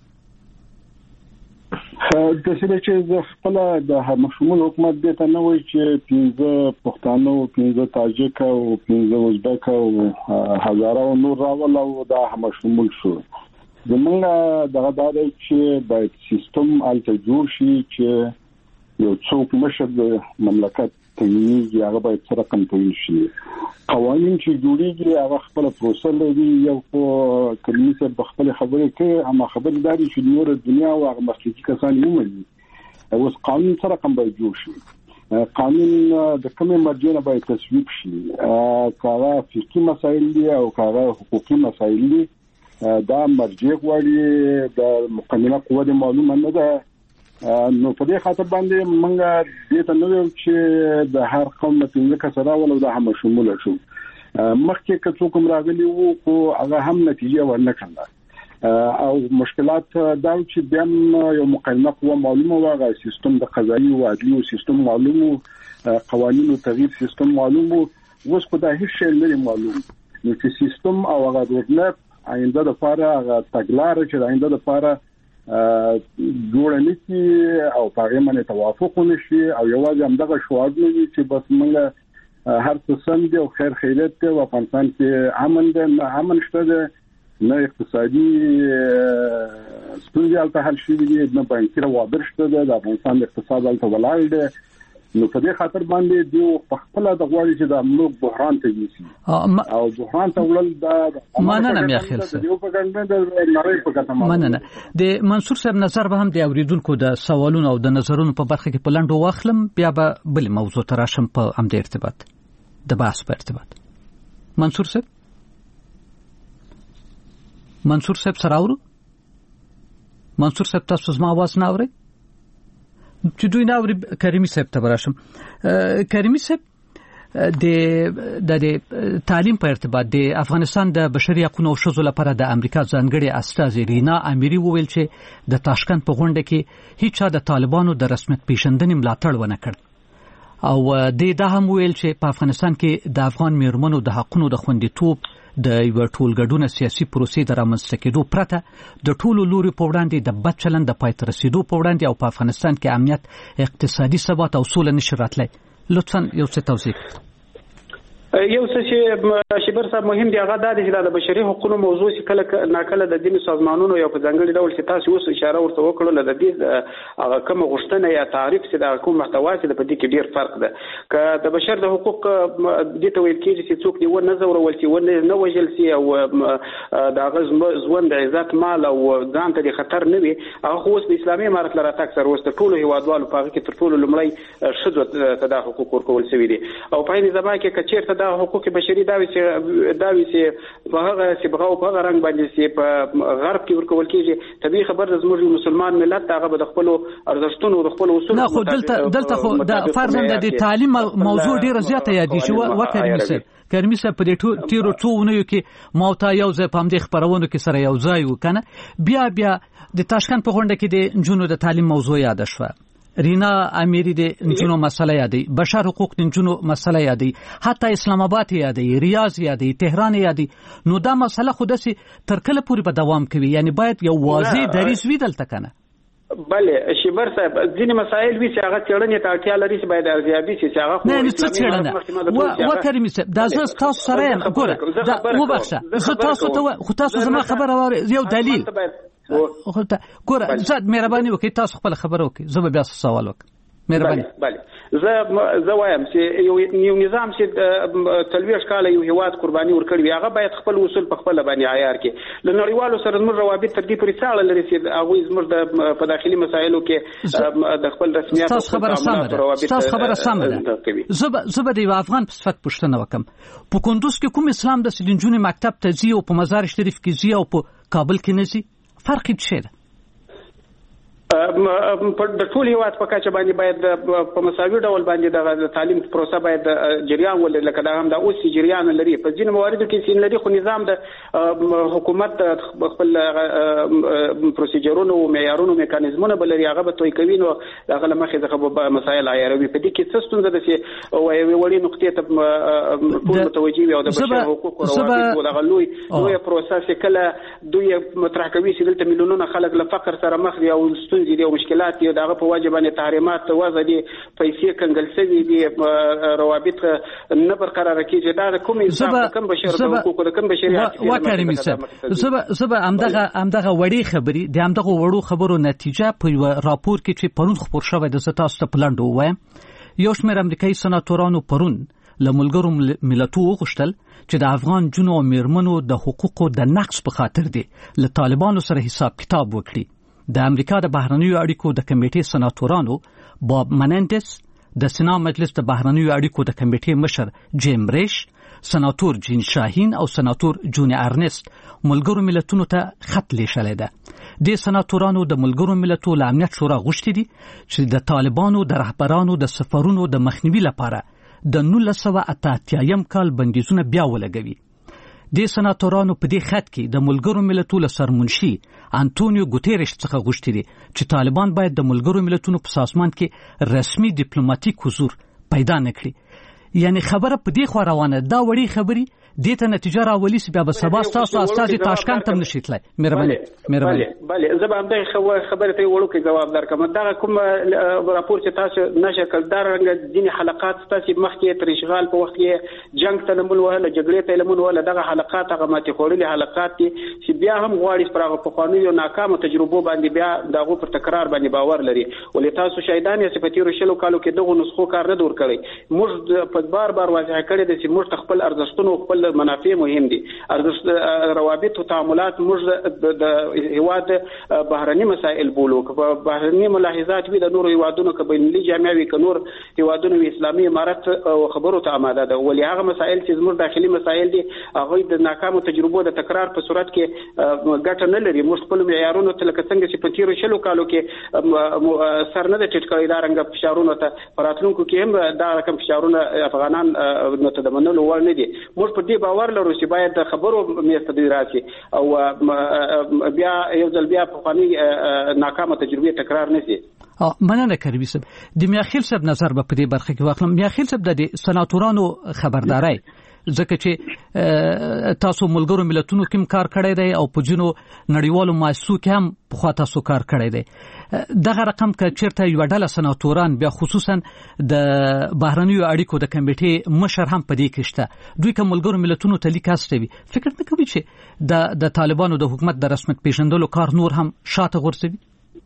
د څه چې خپل د مشمول حکومت د ته نه وای چې پنځه پښتانه او پنځه تاجک او پنځه ازبک او هزاره او نور راول او د مشمول شو زمونږ دغه دا چې باید سیستم الته جوړ شي چې یو څوک مشر د مملکت تنظیم هغه باید سره کنټرول شي قوانين چې جوړیږي هغه خپل پروسه لري یو په کلیسه په خپل خبرې کوي اما خبرې داري چې نور دنیا او هغه مسلکي کسان ومني اوس قانون سره کوم باید جوړ شي قانون د کومه مرجع باید تصویب شي کاغه فقهي مسایل دي او کاغه حقوقي مسایل دي دا مرجع غواړي د مقننه قوه معلومه نه ده نو په دې خاطر باندې موږ دې ته نو چې د هر قوم څخه کسره ولو د هم شمول شو مخکې که څوک راغلی وو او هغه هم نتیجه ورنکړه او مشکلات دا چې بیا یو مقننه قوه معلومه واغه سیستم د قضایي او عدلي سیستم معلومه قوانینو تغییر سیستم معلومه اوس خو دا هیڅ شی نه معلوم نو چې سیستم او هغه روډمپ آینده د لپاره هغه تګلارې چې آینده د لپاره جوړ نه کی او هغه باندې توافق ونشي او یوازې همدغه شواهد نه وي چې بس موږ هر څه سم دي او خیر خیریت ته په افغانستان کې امن ده امن شته ده نه اقتصادي ستونزې الته حل شي دي نه بانکي روابط شته ده د افغانستان اقتصاد الته ولاړ ده نو په دې خاطر باندې دی په خپل د غواړي چې د امنیت بحران ته یوسي او بحران ته ولل د مننه میا خیل سره یو په ګڼه د نړۍ په ګټه مننه د منصور صاحب نظر به هم د اوریدونکو د سوالونو او د نظرونو په برخه کې پلانډو واخلم بیا به بل موضوع تراشم په ام د ارتباط د بحث په ارتباط منصور صاحب منصور صاحب سره اورو منصور صاحب تاسو زما आवाज نه اورئ چې دوی نه اوري کریمي صاحب ته براشم کریمي صاحب د د تعلیم په ارتباط د افغانستان د بشري حقوقو او شذو لپاره د امریکا ځانګړي استاذ رینا اميري وویل چې د تاشکند په غونډه کې هیڅ د طالبانو د رسمیت پیژندنې ملاتړ ونه کړ او د دا هم ویل چې په افغانستان کې د افغان میرمنو د حقوقو د خوندیتوب د یو ټولګډونه سیاسي پروسې د رامنځته کېدو پرته د ټولو لوري په وړاندې د بد چلند د پای ته رسیدو په وړاندې او په افغانستان کې امنیت اقتصادي ثبات او سوله نشي راتلی لطفا یو څه توضیح یو څه چې شبر صاحب مهم دی هغه د د بشري حقوقو موضوع چې کله ناکله د دیني سازمانونو یو په ځانګړي ډول چې تاسو اوس اشاره ورته وکړل د دې هغه کوم غوښتنه یا تعریف چې د کوم محتوا چې د پدې کې ډیر فرق ده که د بشر د حقوق د تویل کېږي چې څوک دی و نه زورول چې و نه وجل سي او د غز ژوند عزت مال او ځان ته خطر نه وي هغه اوس د اسلامي امارت لپاره اکثر اوس د ټولو هیوادوالو په هغه کې تر ټولو لمړی شذو ته د حقوق ورکول شوی دي او په دې ځما کې کچیر ته حقوق بشري داوي چې داوي چې په هغه چې بغاو په هغه رنگ باندې چې په غرب کې ورکول کېږي طبيعي خبر د زموږ مسلمان ملت هغه به د خپل ارزښتونو او د خپل اصول نه خو دلته دلته خو د فرض د تعلیم موضوع ډیره زیاته یادي چې وکړي مثال کریمي صاحب په دې تیرو څو ونیو کې موتا یو ځای په همدې خبرونو کې سره یو ځای وکنه بیا بیا د تاشکند په غونډه کې د جنونو د تعلیم موضوع یاد شوه رینا اميري د جنونو مسله یادي بشر حقوق د جنونو مسله یادي حتی اسلام آباد یادي ریاض یادي تهران یادي نو دا مسله خود سي تر کله پورې به دوام کوي یعنی باید یو واضح دریس وي دلته کنه بله شبر صاحب ځینې مسایل وی چې هغه چړنې ته اړتیا لري چې باید ارزیابي شي چې هغه خو نه څه چړنه و کریمي صاحب دا زه تاسو سره یم ګوره دا وبخښه زه تاسو ته خو تاسو زما خبره یو دلیل خو ته ګوره زاد مهرباني وکړئ تاسو خپل خبره وکړئ زه به بیا سوال وکړم مهرباني بله زه زه وایم چې یو یو نظام چې تلويش کاله یو هیواد قرباني ورکړي هغه باید خپل اصول په خپل باندې عیار کړي ل نړیوالو سره زموږ روابط تر دې پورې څاړه لري چې هغه زموږ په داخلي مسایلو کې د خپل رسمیت تاسو خبره سمه ده تاسو خبره سمه ده زه زه به د افغان په صفت پوښتنه وکم په کندوز کې کوم اسلام د سلنجونی مکتب ته ځي او په مزار شریف کې ځي او په کابل کې نه ځي فرق څه ده په د ټول هیواد په کچه باندې باید په مساوي ډول باندې د تعلیم پروسه باید جریان ولري لکه دا هم د اوس جریان لري په ځینو مواردو کې سین لري خو نظام د حکومت خپل پروسیجرونو او معیارونو میکانیزمونه بلري هغه به توي کوي نو هغه لمخې ځکه مسایل عیاروي په دې کې څه ستونزه ده چې او وړي نقطې ته ټول متوجي وي او د بشر حقوقو روابط او د غلوي نوې پروسه کله دوی مطرح کوي چې دلته میلیونونه خلک له فقر سره مخ دي او دي او مشکلات دي دغه په واجبانه تحریمات وضع دي پیسې کنګل شوی دي روابط نه برقرار کیږي دا کوم انسان کوم بشر د حقوقو د کوم بشریت وکړي مثال زب زب امدغه امدغه وړي خبري د امدغه وړو خبرو نتیجه په راپور کې چې پرون خبر شوی د تاسو ته پلاندو وایم یو شمېر امریکایي سناتورانو پرون لملګرو ملتونو غوښتل چې د افغان جنو او میرمنو د حقوقو د نقص په خاطر دي له طالبانو سره حساب کتاب وکړي د امریکا د بهرنیو اړیکو د کمیټې سناتورانو باب منندس د سنا مجلس د بهرنیو اړیکو د کمیټې مشر جیم ریش سناتور جین شاهین او سناتور جون ارنست ملګرو ملتونو ته خط لیږلی ده د سناتورانو د ملګرو ملتونو له امنیت شورا غوښتي دي چې د طالبانو د رهبرانو د سفرونو د مخنیوي لپاره د نولس سوه اته اتیا کال بندیزونه بیا ولګوي د سناتورانو په دې خط کې د ملګرو ملتونو سرمنشي انټونیو ګوتيريش څخه غوښتي دي چې طالبان باید د ملګرو ملتونو په سازمان کې رسمي ډیپلوماټیک حضور پیدا نکړي. یعنی خبره په دې خوا روانه دا وړي خبري دې ته نتیجه راولي چې بیا به سبا تاسو استاد تاشکند ته نشي تلای. مهرباني مهرباني بله زه به همدغه خبره ته وړو کې جواب درکم. دا کوم راپور چې تاسو نشر کړل دا رنګ ځینې حلقات تاسو مخکې تر اشغال په وخت کې جنگ ته لمون وهله جګړې ته لمون وهله دغه حلقات هغه ماتې خوړلي حلقات دي چې بیا هم غواړي پر هغه پخوانیو ناکامو تجربو باندې بیا دغه پر تکرار باندې باور لري. ولې تاسو شهیدان یې صفتی رشلو کالو کې دغه نسخو کار نه دور کړی. موږ په بار بار واضح کړی دي چې موږ خپل ارزښتونو خپل منافع مهم دي. ارزښت روابط او تعاملات موږ د هیواد بهرني مسائل بولو که بهرني ملاحظات وي د نورو هیوادونو که بینالمللي جامعه وي که نور هیوادونو اسلامي امارت او خبرو ته آماده ده. ولې هغه مسائل چې زموږ داخلي مسائل دي هغه د ناکامو تجربو د تکرار په صورت کې ګټه نه لري. موږ خپل معیارونو ته لکه څنګه چې په تیرو شلو کالو کې سر نه د ټیټ کړی دا رنګ فشارونو ته په راتلونکو کې هم دا رقم فشارونه افغانان نو ته د منلو وړ نه دي. موږ په دې باور لرو چې باید د خبرو میسته دی راشي او بیا یو ځل بیا په فاني ناکامه تجربه تکرار نشي. مننه کریمي صاحب. د میاخیل صاحب نظر په دې برخه کې واخلم. میاخیل صاحب د سناتورانو خبرداري ځکه چې تاسو ملګرو ملتونو کې کار کړی دی او په جنو نړیوالو مؤسسو کې هم په خوا تاسو کار کړی دی. دغه رقم که چیرته یو ډله سناتوران بیا خصوصا د بهرنیو اړیکو د کمیټې مشر هم په دې کې شته دوی کوم ملګرو ملتونو ته لیک استوي فکر نه کوي چې د د طالبانو د حکومت د رسمیت پیژندلو کار نور هم شاته غورځوي؟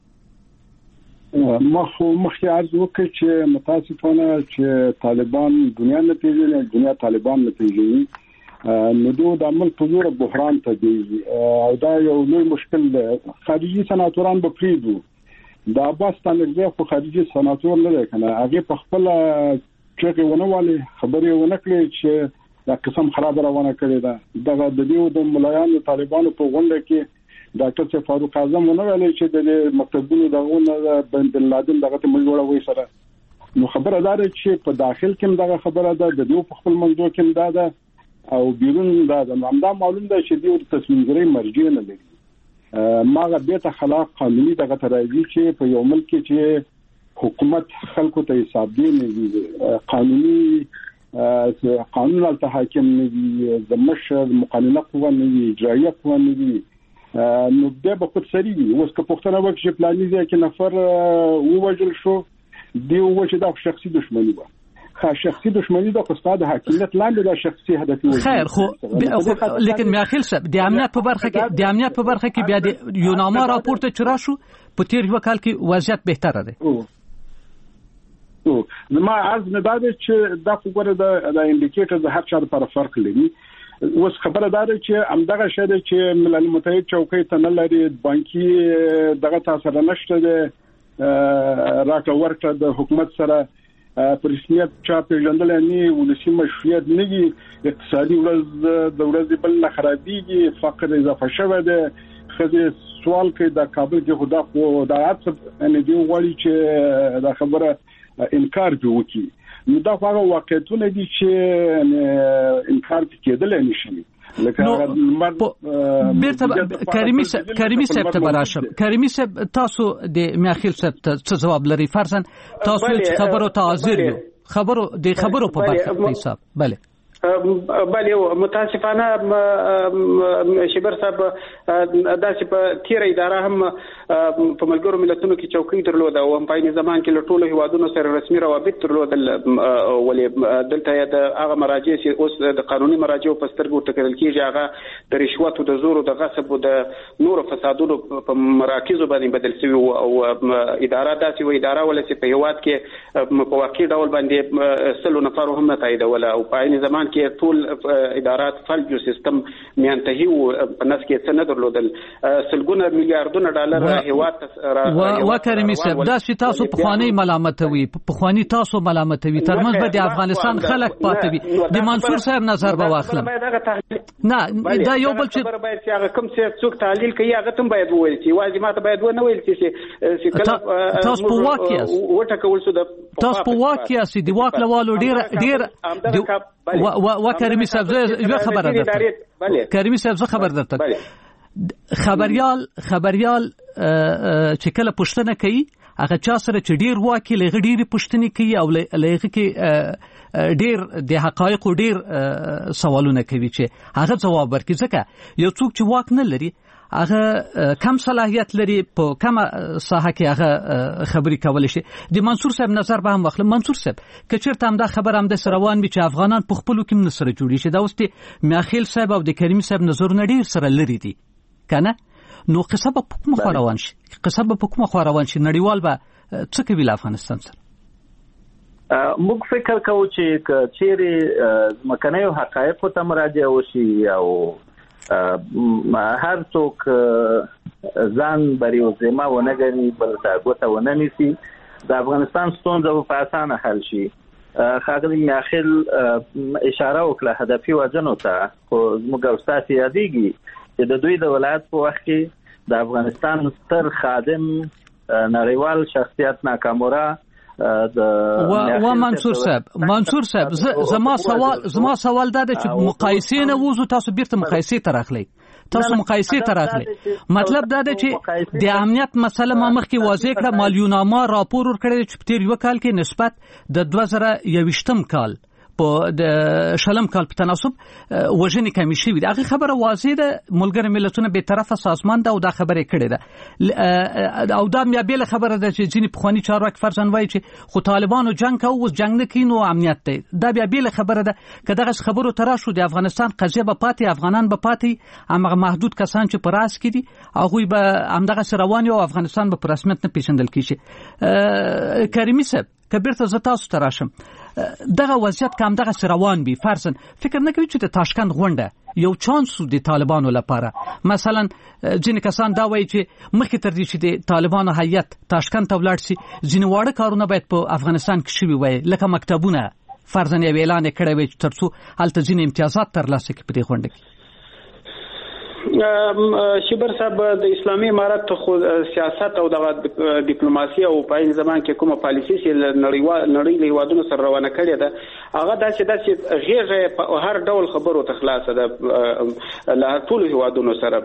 مخ مخکې عرض وکړ چې متاسفانه چې طالبان دنیا نه پیژني دنیا طالبان نه پیژني نو دوی د عمل په زور بحران ته دی او دا یو لوی مشکل دی. خارجي سناتوران به پریدو د عباس تانګزی خو خارجي سناتور نه دی کنه هغه په خپل چې ونه والي خبرې ونه کړې چې دا قسم خراب روانه کړې ده. دغه د دې د ملایانو طالبانو په غونډه کې ډاکټر فاروق اعظم ونه ویل چې د مکتبونو دغه بن لادن دغه ته ملګری وي سره نو خبره ده چې په داخل کې دغه خبره ده د دې په خپل منځو کې ده ده او بیرون ده د همدا معلوم ده چې د تصمیم ګیرۍ مرجع نه لري. ماغه به ته خلاف قانوني دغه ترایي چې په یو ملک چې حکومت خلکو ته حساب دی نه قانوني قانون التحاکم نه دی د مشر مقننه قوه نه دی اجرائیه قوه نه دی نو دا به خود سری وي. اوس که پښتنه وکړي چې پلاني ځای کې نفر ووجل شو دی وجه دا شخصي دښمني وه خا شخصي دښمني د استاد حکومت لاندې دا شخصي هدف وي. خیر خو لیکن میاخیل صاحب د امنیت په برخه کې د امنیت په برخه کې بیا د یوناما راپورته چرا شو په تیر یو کال کې وضعیت بهتره ده. او نو ما عرض نه دا چې دا فګوره د د انډیکیټر د هر چا لپاره فرق لري. اوس خبره ده چې امدغه شته چې ملل متحد چوکۍ ته نه لري بانکي دغه تاسو نشته د راکړه ورکړه د حکومت سره پر رسمیت چا پیژندل نه ولسی مشروعیت نه دي اقتصادي ورځ د ورځې بل نه خرابېږي فقر اضافه شوه ده. خزه سوال کوي د کابل کې خدا خو د عصب ان دی وړي چې دا خبره انکار به وکړي نو دا هغه واقعیتونه دي چې انکار کېدل نشي. لکه بیرته کریمي کریمي صاحب ته براشم. کریمي صاحب تاسو د میاخیل صاحب ته څه جواب لري؟ فرضاً تاسو خبرو ته حاضر یو خبرو د خبرو په برخه کې حساب بله بله متاسفانه شبر صاحب داسې په تیر اداره هم په ملګرو ملتونو کې چوکۍ درلوده او په عین زمان کې له ټولو هیوادونو سره رسمي روابط درلودل ولې دلته د هغه مراجع چې اوس د قانوني مراجع په سترګو ټکرل کېږي هغه د رشوت او د زور او د غصب او د نورو فسادونو په مراکزو باندې بدل شوی او اداره داسې و اداره ولې په هیواد کې په واقعي ډول باندې سلو نفر هم نه تاییدول او په عین زمان کې ټول ادارات فلج سیستم میانتهي او نس کې څه نه درلودل سلګونه میلیارډونه ډالر هیواد وا کریمي صاحب دا چې تاسو په خواني ملامتوي په خواني تاسو ملامتوي ترمنځ به د افغانستان خلک پاتوي د منصور صاحب نظر به واخلم نه دا یو بل چې باید چې هغه کوم څه څوک تحلیل کوي هغه تم باید وویل چې واځي ماته باید ونه ویل چې کله تاسو په واقعیا وټه کول شو د تاسو په واقعیا سي دی واک لوالو ډیر ډیر و کریمي صاحب یو خبره درته کریمي صاحب زه خبر درته خبريال خبريال چې کله پوښتنه کوي هغه چا سره چې ډیر واکي لغه ډیره پوښتنه کوي او لغه کې ډیر د حقایق ډیر سوالونه کوي چې هغه جواب ورکړي ځکه یو څوک چې واک نه لري هغه کم صلاحیت لري په کومه ساحه کې هغه خبري کولای شي. د منصور صاحب نظر به هم واخلم. منصور صاحب کچرته هم دا خبر هم د روان وي چې افغانان په خپل کې من سره جوړي شي دا اوس د میاخیل صاحب او د کریمي صاحب نظرونه ډیر سره لري دي کنه نو قصه په کومه خوا روان شي قصه په کومه خوا روان شي نړیوال به څه کوي له افغانستان سره. موږ فکر کوو چې چیرې مکنیو حقایق ته مراجعه وشي او هر څوک ځان بریو ذمہ ونه ګڼي بل ته ګوته ونه نیسي د افغانستان ستونزه په اسانه حل شي. خاغلی میاخیل اشاره وکړه هدفي وجنو ته خو موږ استاد یادېږي چې د دوی د ولایت په وخت کې د افغانستان ستر خادم نړیوال شخصیت ناکامورا د و منصور صاحب منصور صاحب زما سوال زما سوال دا چې مقایسې نه وځو تاسو بیرته مقایسې ته راغلی تاسو مقایسې ته راغلی مطلب دا دی چې د امنیت مسله ما مخکې واضح کړه مالیونامه راپور ورکړی چې په تیر یو کال کې نسبت د دوه زره یوویشتم کال په د شلم کال په تناسب وژنې کمی شوې ده. هغه خبره واضح ده ملګری ملتونه به طرفه سازمان ده او دا خبره کړې ده او دا بیا بل خبره ده چې ځینې پخوانی چارواکي فرضاً وایي چې خو طالبانو جنگ کوي اوس جنگ نه کوي نو امنیت دی. دا بیا بل خبره ده که دغه خبرو ترا شو د افغانستان قضیه به پاتې افغانان به پاتې هغه محدود کسان چې پر راس کړي هغه به همدغه روان او افغانستان به په رسمیت نه پیژندل کیږي. کریمي صاحب کبیرته ز تاسو تراشم دغه وضعیت کوم دغه روان بي فرضاً فکر نه کوي چې د تاشکند غونډه یو چانس د طالبانو لپاره مثلا ځینې کسان دا وایي چې مخکې تر دې چې د طالبانو هیئت تاشکند ته ولاړ شي ځینې واړه کارونه باید په افغانستان کې شوي وي لکه مکتبونه فرضاً یو اعلان کړی وي چې ترڅو هلته ځینې امتیازات ترلاسه کړي په دې غونډه کې. شبر صاحب د اسلامي امارت خو سیاست او د ډیپلوماسي او په زمان کې کومه پالیسي چې نړیوال نړۍ له هیوادونو سره روانه کړې ده هغه داسې داسې غیږه په هر ډول خبرو ته خلاصه ده له ټول هیوادونو سره.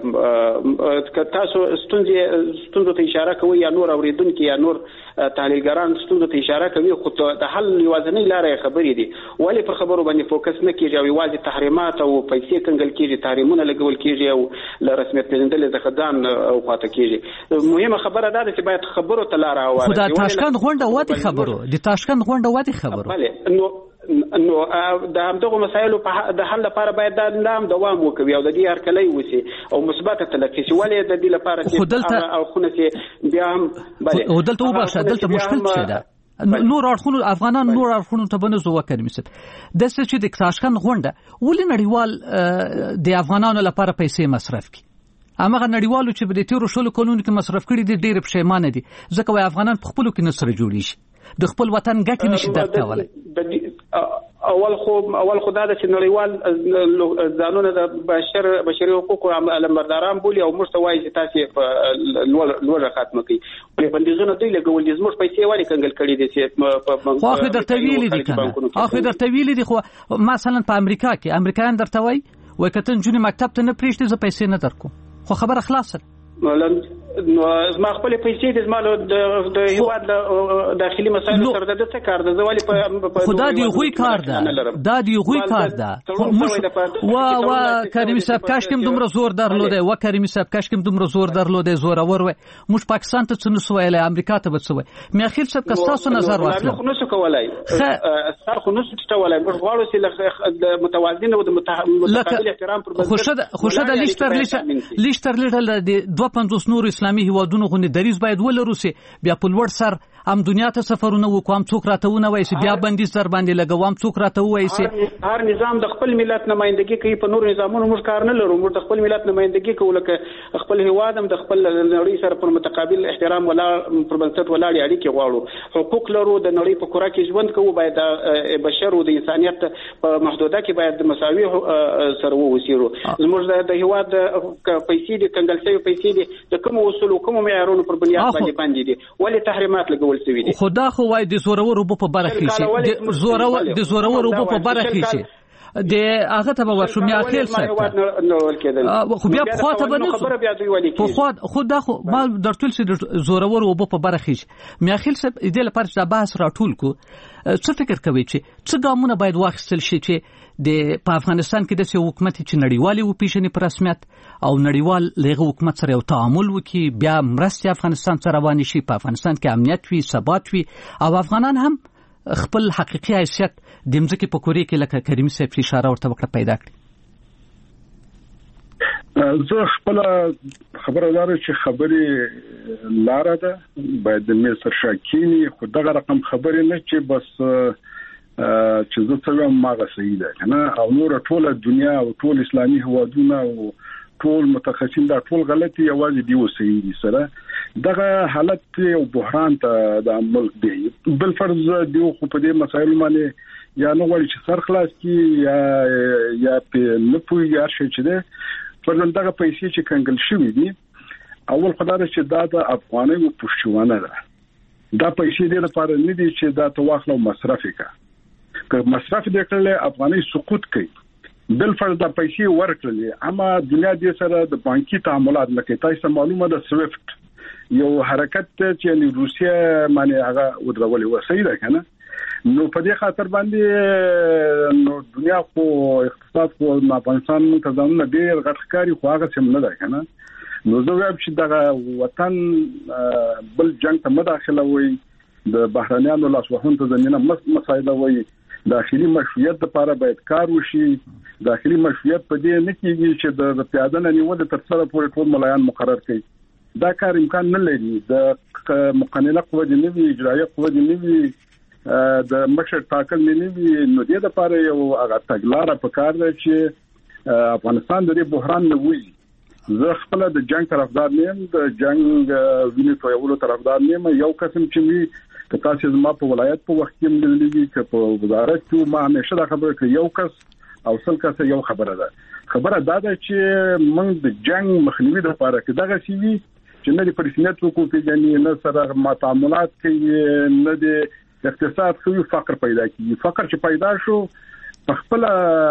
تاسو ستونزې ستونزو ته اشاره کوي یا نور اوریدونکو یا نور تحلیلګران ستونزو ته اشاره کوي خو د حل یوازینۍ لارې خبرې دي ولې پر خبرو باندې فوکس نه کیږي او یوازې تحریمات او پیسې کنګل کیږي تحریمونه لګول کیږي او له رسمیت پیژندل د خدان او خاطر کیږي. مهمه خبره ده چې باید خبرو ته لار هواره خو د تاشکند غونډه واده خبرو د تاشکند غونډه واده خبرو بله نو نو د همدغه مسایلو په د حل لپاره باید د نظام دوام وکوي او د دې هرکلی وسی او مثبت تلقي شي ولې د دې لپاره چې او خونه چې بیا هم بله او دلته وباشه دلته مشکل څه ده نور اړخونو افغانان نور اړخونو ته بنځو وکړي مثلا د څه چې د تاشکند غونډه ولې نړیوال د افغانانو لپاره پیسې مصرف کړي هغه نړیوالو چې د تیرو شلو کلونو کې مصرف کړي دي ډېر پښیمانه دي ځکه وای افغانان په خپل کې نصر جوړي شي د خپل وطن ګټه نشي درک کولای. اول خو اول خدا د نړیوال ځانونه د بشر بشري حقوقو علمبرداران بولي او موږ ته وایي چې تاسو لوړه ختمه کوي په بندیزونو دوی لګول دي زموږ پیسې وایي کنګل کړي دي چې خو خو درته ویلي دي کنه خو درته ویلي دي خو مثلا په امریکا کې امریکایان درته وایي وای کته جونی مکتب ته نه پریږدي زه پیسې نه درکوم خو خبره خلاصه نو زما خپل پیسې د زمالو د هیواد د داخلي مسایلو سره د څه کار ده زوالي په خدا دی غوي کار ده دا دی غوي کار ده وا وا کریمي صاحب کاش کوم دومره زور درلوده و کریمي صاحب کاش کوم دومره زور درلوده زور اور و موږ پاکستان ته څنګه سوایله امریکا ته وڅوي مې اخر صاحب کستاسو نظر واخلم خو نو څه کولای سر خو نو څه کولای موږ غواړو چې د متوازن او د متقابل احترام پر خو شد خو شد لیشتر لیشتر لیشتر د دوه پنځوس نور اسلامي هیوادونو غو نه دریز باید ولرو سي بیا په لوړ سر ام دنیا ته سفرونه وکوم څوک راتهونه وای سي بیا بندي سر باندې لګوم څوک راته وای سي هر نظام د خپل ملت نمائندګي کوي په نور نظامونو موږ کار نه لرو موږ د خپل ملت نمائندګي کوو لکه خپل هیواد هم د خپل نړۍ سره پر متقابل احترام ولا پر بنسټ ولاړ اړیکې غواړو حقوق لرو د نړۍ په کورا کې ژوند کوو باید د بشر او د انسانيت په محدوده کې باید مساوي سره ووسیرو زموږ د هیواد پیسې د کنګل پیسې د کوم اصول او کوم معیارونو پر بنیاد باندې باندې دي ولې تحریمات لګول خدا خو وای د زورور وب په برخه شي د زورور د زورور وب په برخه شي د هغه ته به ورشو میاخیل صاحب خو بیا په خوا ته به نه په خوا خو دا خو ما در ټول سي زورور وبو په برخیش میاخیل صاحب دې لپاره چې دا بحث راټول کو څه فکر کوي چې څه ګامونه باید واخیستل شي چې د په افغانستان کې د حکومت چې نړیوالي و پیژنې په رسمیت او نړیوال لغه حکومت سره یو تعامل وکي بیا مرستې افغانستان سره روان شي په افغانستان کې امنیت وي ثبات وي او افغانان هم خپل حقيقي حیثیت د مځکې په کورې کې لکه کریمي صاحب اشاره ورته وکړه پیدا کړي. زه خپل خبره دار چې خبرې لاره ده باید د مصر شاکینی خو دغه رقم خبرې نه چې بس چې زه څه وایم ماغه صحیح ده کنه او نور ټوله دنیا او ټول اسلامي هوادونه او ټول متخصصین دا ټول غلطي یوازې دی وسې دي سره دغه حالت یو بحران ته د ملک دی بل فرض دی خو په دې مسایل باندې یا نو وایي چې سر خلاص کی یا یا په نپوي یا شي چې ده فرض دغه پیسې چې کنګل شوې دي اول خدای چې دا د افغاني او پښتوانه ده دا پیسې د لپاره نه دي چې دا تواخلو مصرف وکړي که مصرف دې کړل افغاني سقوط کوي بل فرض د پیسې ورکړل اما دنیا دې سره د بانکي تعاملات لکه تاسو معلومه ده سويفت یو حرکت چې روسیا باندې هغه ودرولې و صحیح ده کنه نو په دې خاطر باندې نو دنیا خو اقتصاد خو افغانستان ته ځانونه ډېر غټخکاری خو هغه سم نه ده کنه نو زه وایم چې دغه وطن بل جنگ ته مداخله وي د بهرانيانو لاسوهون ته زمينه مسایله وي داخلي مشروعیت لپاره باید کار وشي داخلي مشروعیت په دې نه کېږي چې د پیاده نه نیول تر سره پورې ټول ملایان مقرر کړي دا کار امکان نه لري د مقننه قوه د نوي اجرایه قوه د نوي د مشر ټاکل نه وي نو دې لپاره یو هغه تګلارې په کار دی چې افغانستان د بحران نه وځي زه خپل د جنگ طرفدار نه یم د جنگ وینې تویولو طرفدار نه یم یو قسم چې وی که تاسو زما په ولایت په وخت کې ملګری چې په وزارت کې ما همیشه دا خبره کوي یو کس او سل کس یو خبره ده خبره دا ده چې موږ د جنگ مخنیوي لپاره کې دغه سی وی چې نه د پرسنت حقوق پیژنې نه سره تعاملات کوي نه د اقتصاد خو فقر پیدا کیږي فقر چې پیدا شو په خپل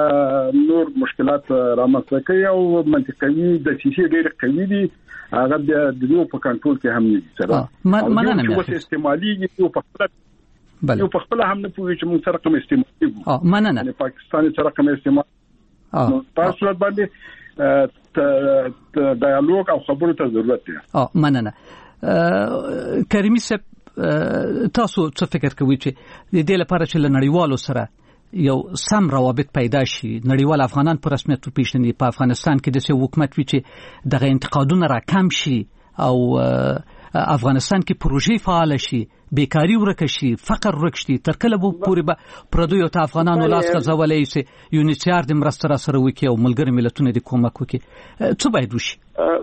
نور مشکلات رامنځته کوي او منطقي د سیاسي ډېر قوي دي هغه د دې په کنټرول کې هم نه سره مننه مې استعمالي یو په خپل یو په خپل هم نه پوهیږي چې موږ سره کوم استعمالي اه مننه د پاکستان سره کوم استعمال اه تاسو له باندې ډایالوګ او خبرو ته ضرورت دی اه مننه کریمي صاحب تاسو څه فکر کوئ چې د دې لپاره چې لنړیوالو سره یو سم روابط پیدا شي نړیوال افغانان په رسمیت پیژني په افغانستان کې د سیاسي حکومت وی چې دغه انتقادونه را کم شي او افغانستان کې پروژې فعال شي بیکاری ورک شي فقر ورک شي تر کله به پورې به پردیو ته افغانانو لاس غځولای شي یونیسیار د مرسته را سره وکي او ملګری ملتونه د کومک وکي څه باید وشي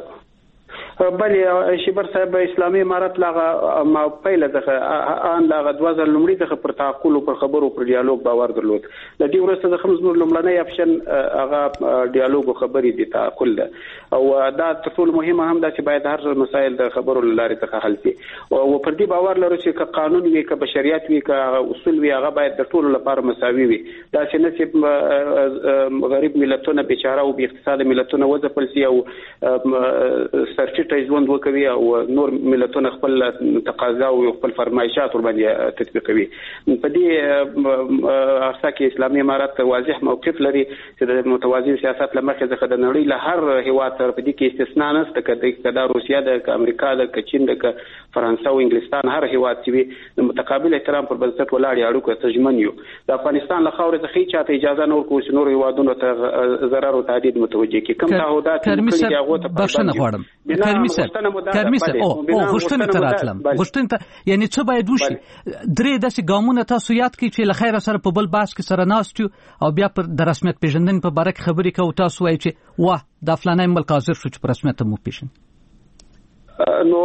بلې شیبر صاحب اسلامي امارت لاغه ما پیله دغه ان لاغه دوه ځل لومړی دغه پر تعقل او پر خبرو پر ډیالوګ باور درلود د دې ورسته د خمس نور لومړنۍ اپشن هغه ډیالوګ او خبرې دي تعقل او دا ټول مهمه هم ده چې باید هر مسایل د خبرو لارې څخه حل شي او پر دې باور لرو چې قانون وي ک بشریت وي ک اصول وي هغه باید د ټول لپاره مساوي وي دا چې نه چې غریب ملتونه بیچاره او بی اقتصاد ملتونه وځپل سي او سرچ ته ژوند وکوي او نور ملتونه خپل تقاضا او خپل فرمایشات ور باندې تطبیقوي په دې اساس کې اسلامي امارت واضح موقف لري چې د متوازن سیاست لمخې ځخه د نړۍ له هر هیواد سره په دې کې استثنا نشته کده د روسیا د امریکا د چین د فرانسې او انګلستان هر هیواد چې د متقابل احترام پر بنسټ ولاړ اړیکو ته ژمن یو د افغانستان له خاورې څخه چاته اجازه نور کوم نور هیوادونو ته ضرر او تهدید متوجه کی کوم تعهدات کوي هغه ته بښنه غواړم کارمي صاحب او او غشتنه تراتلم غشتنه یعنی څه باید وشي درې داسې ګامونه تاسو یاد کړئ چې لخيره سره په بل باس کې سره ناستو او بیا پر د رسمیت پیژندنې په باره کې خبرې کوي تاسو وایي چې واه د فلانه ملک حاضر شو چې په رسمیت مو پیژن نو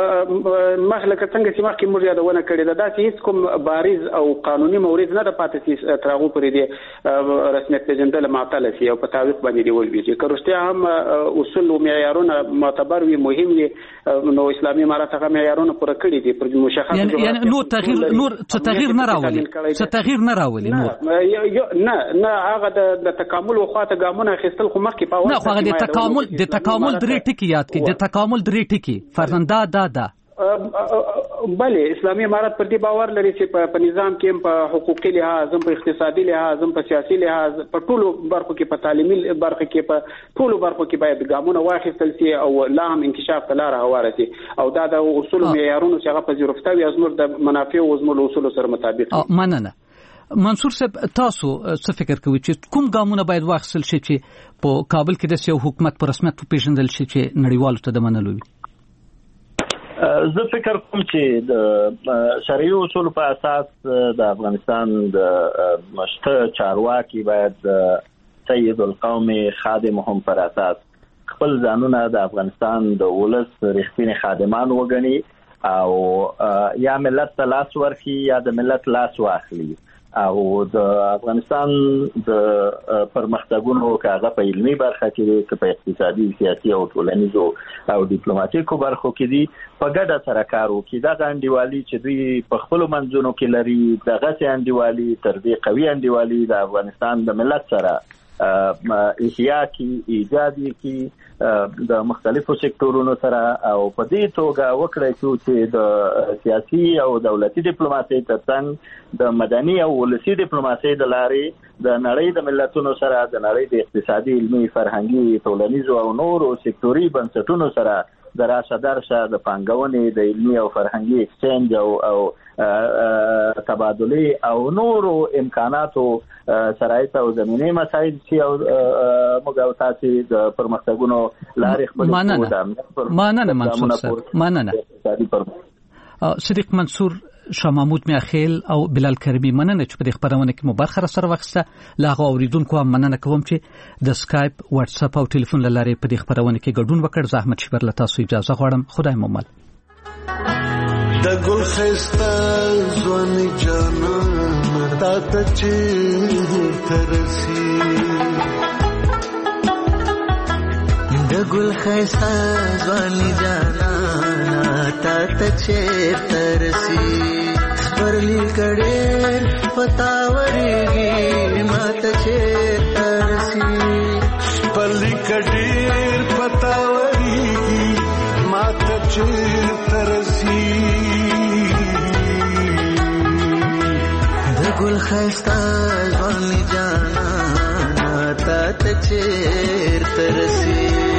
مخلکه څنګه چې مخکې موږ یادونه کړې ده دا چې هیڅ کوم بارز او قانوني مورد نه د پاتې چې ترغو پرې دي رسمیت پیژندل معطل شي او په تعویق باندې دی ولوي چې کروشته هم اصول او معیارونه معتبر وي مهم دي نو اسلامي امارات هغه معیارونه پوره کړی دي پر مشخص یعنی یعنی نور تغییر نور څه تغییر نه راولي څه تغییر نه راولي نه نه هغه د تکامل وخواته ګامونه اخیستل خو مخکې په نه خو هغه د تکامل د تکامل درې ټکي یاد کړئ د تکامل درې ټکي فرزنده دا دا بله اسلامي امارات پر دې باور لري چې په نظام کې په حقوقي لحاظ هم په اقتصادي لحاظ هم په سیاسي لحاظ په ټولو برخو کې په تعلیمي برخو کې په ټولو برخو کې باید ګامونه واخیستل شي او لا هم انکشاف ته لار هواره شي او دا د اصول معیارونو چې هغه په ضرورت وي ازمر د منافع او ازمر اصول سره مطابق مننه منصور صاحب تاسو څه فکر کوئ چې کوم ګامونه باید واخیستل شي چې په کابل کې د یو حکومت پر رسمیت پیژندل شي چې نړیوالو ته د منلو وي زه فکر کوم چې د شرعي اصول په اساس د افغانستان د مشته چارواکي باید سید القوم خادمهم پر اساس خپل ځانونه د افغانستان د ولس رښتینی خادمان وګڼي او یا ملت ته لاس ورکړي یا د ملت لاس واخلي او د افغانستان د پرمختګونو کاغه په علمي برخه کې چې په اقتصادي سیاسي او ټولنیزو او ډیپلوماټیکو برخو کې دي په ګډه سره کار وکړي دا انډیوالي چې دوی په خپل منځونو کې لري دغه انډیوالي تر دې قوي انډیوالي د افغانستان د ملت سره احیا کی ایجادي کی د مختلفو سکتورونو سره او په دې توګه وکړي چې د سیاسي او دولتي ډیپلوماسي ترڅنګ د مدني او ولسي ډیپلوماسي د لارې د نړۍ د ملتونو سره د نړۍ د اقتصادي علمي فرهنګي ټولنیزو او نورو سکتوري بنسټونو سره د راشه درشه د پانګونې د علمي او فرهنګي اکسچینج او او تبادله او نورو امکاناتو شرایط او زمینه مسایل چې او موږ او تاسو د پرمختګونو لارې خپل مننه منصور صاحب مننه صدیق منصور شاه محمود میاخیل او بلال کریمی مننه چې په دې خبرونه کې مو برخه سره وخته لاغه اوریدونکو هم مننه کوم چې د سکایپ واتس اپ او ټلیفون لارې په دې خبرونه کې ګډون وکړ زحمت شبر له تاسو اجازه غواړم خدای مو مل د ګل خستا ځواني جانا تا ته چې ترسي د ګل خستا ځواني جانا تا ته چې ترسي پرلی کډېر پتاورېږي ماته چې ترسي پرلی کډېر پتاورېږي ماته چې ترسي د ګل ښایسته ځواني جانا تا ته چې ترسي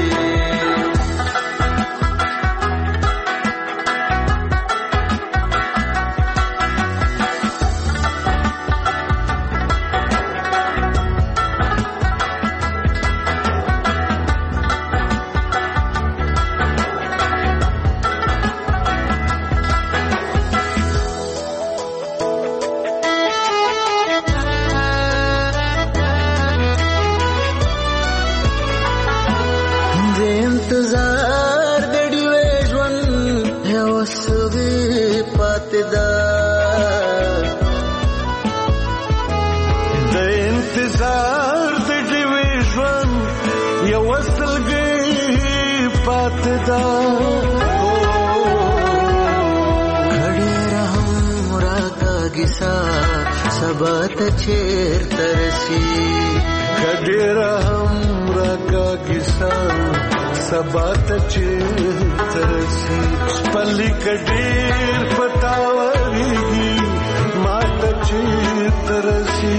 سبات چیر ترسی کډیر هم راکا کیسا سبات چیر ترسی پلی کډیر پتاورېږي ماته چیر ترسی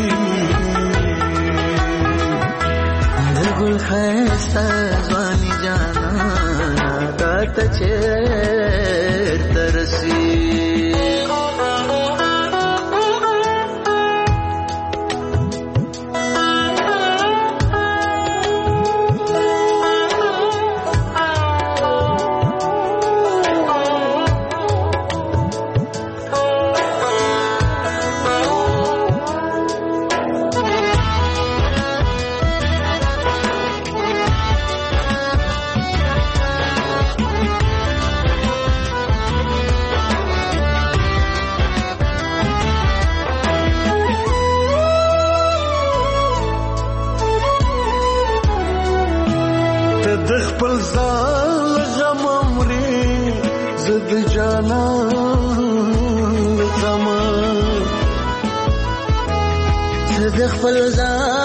د ګل ښایسته ځواني جانا تا ته چیر ترسی خپل ځان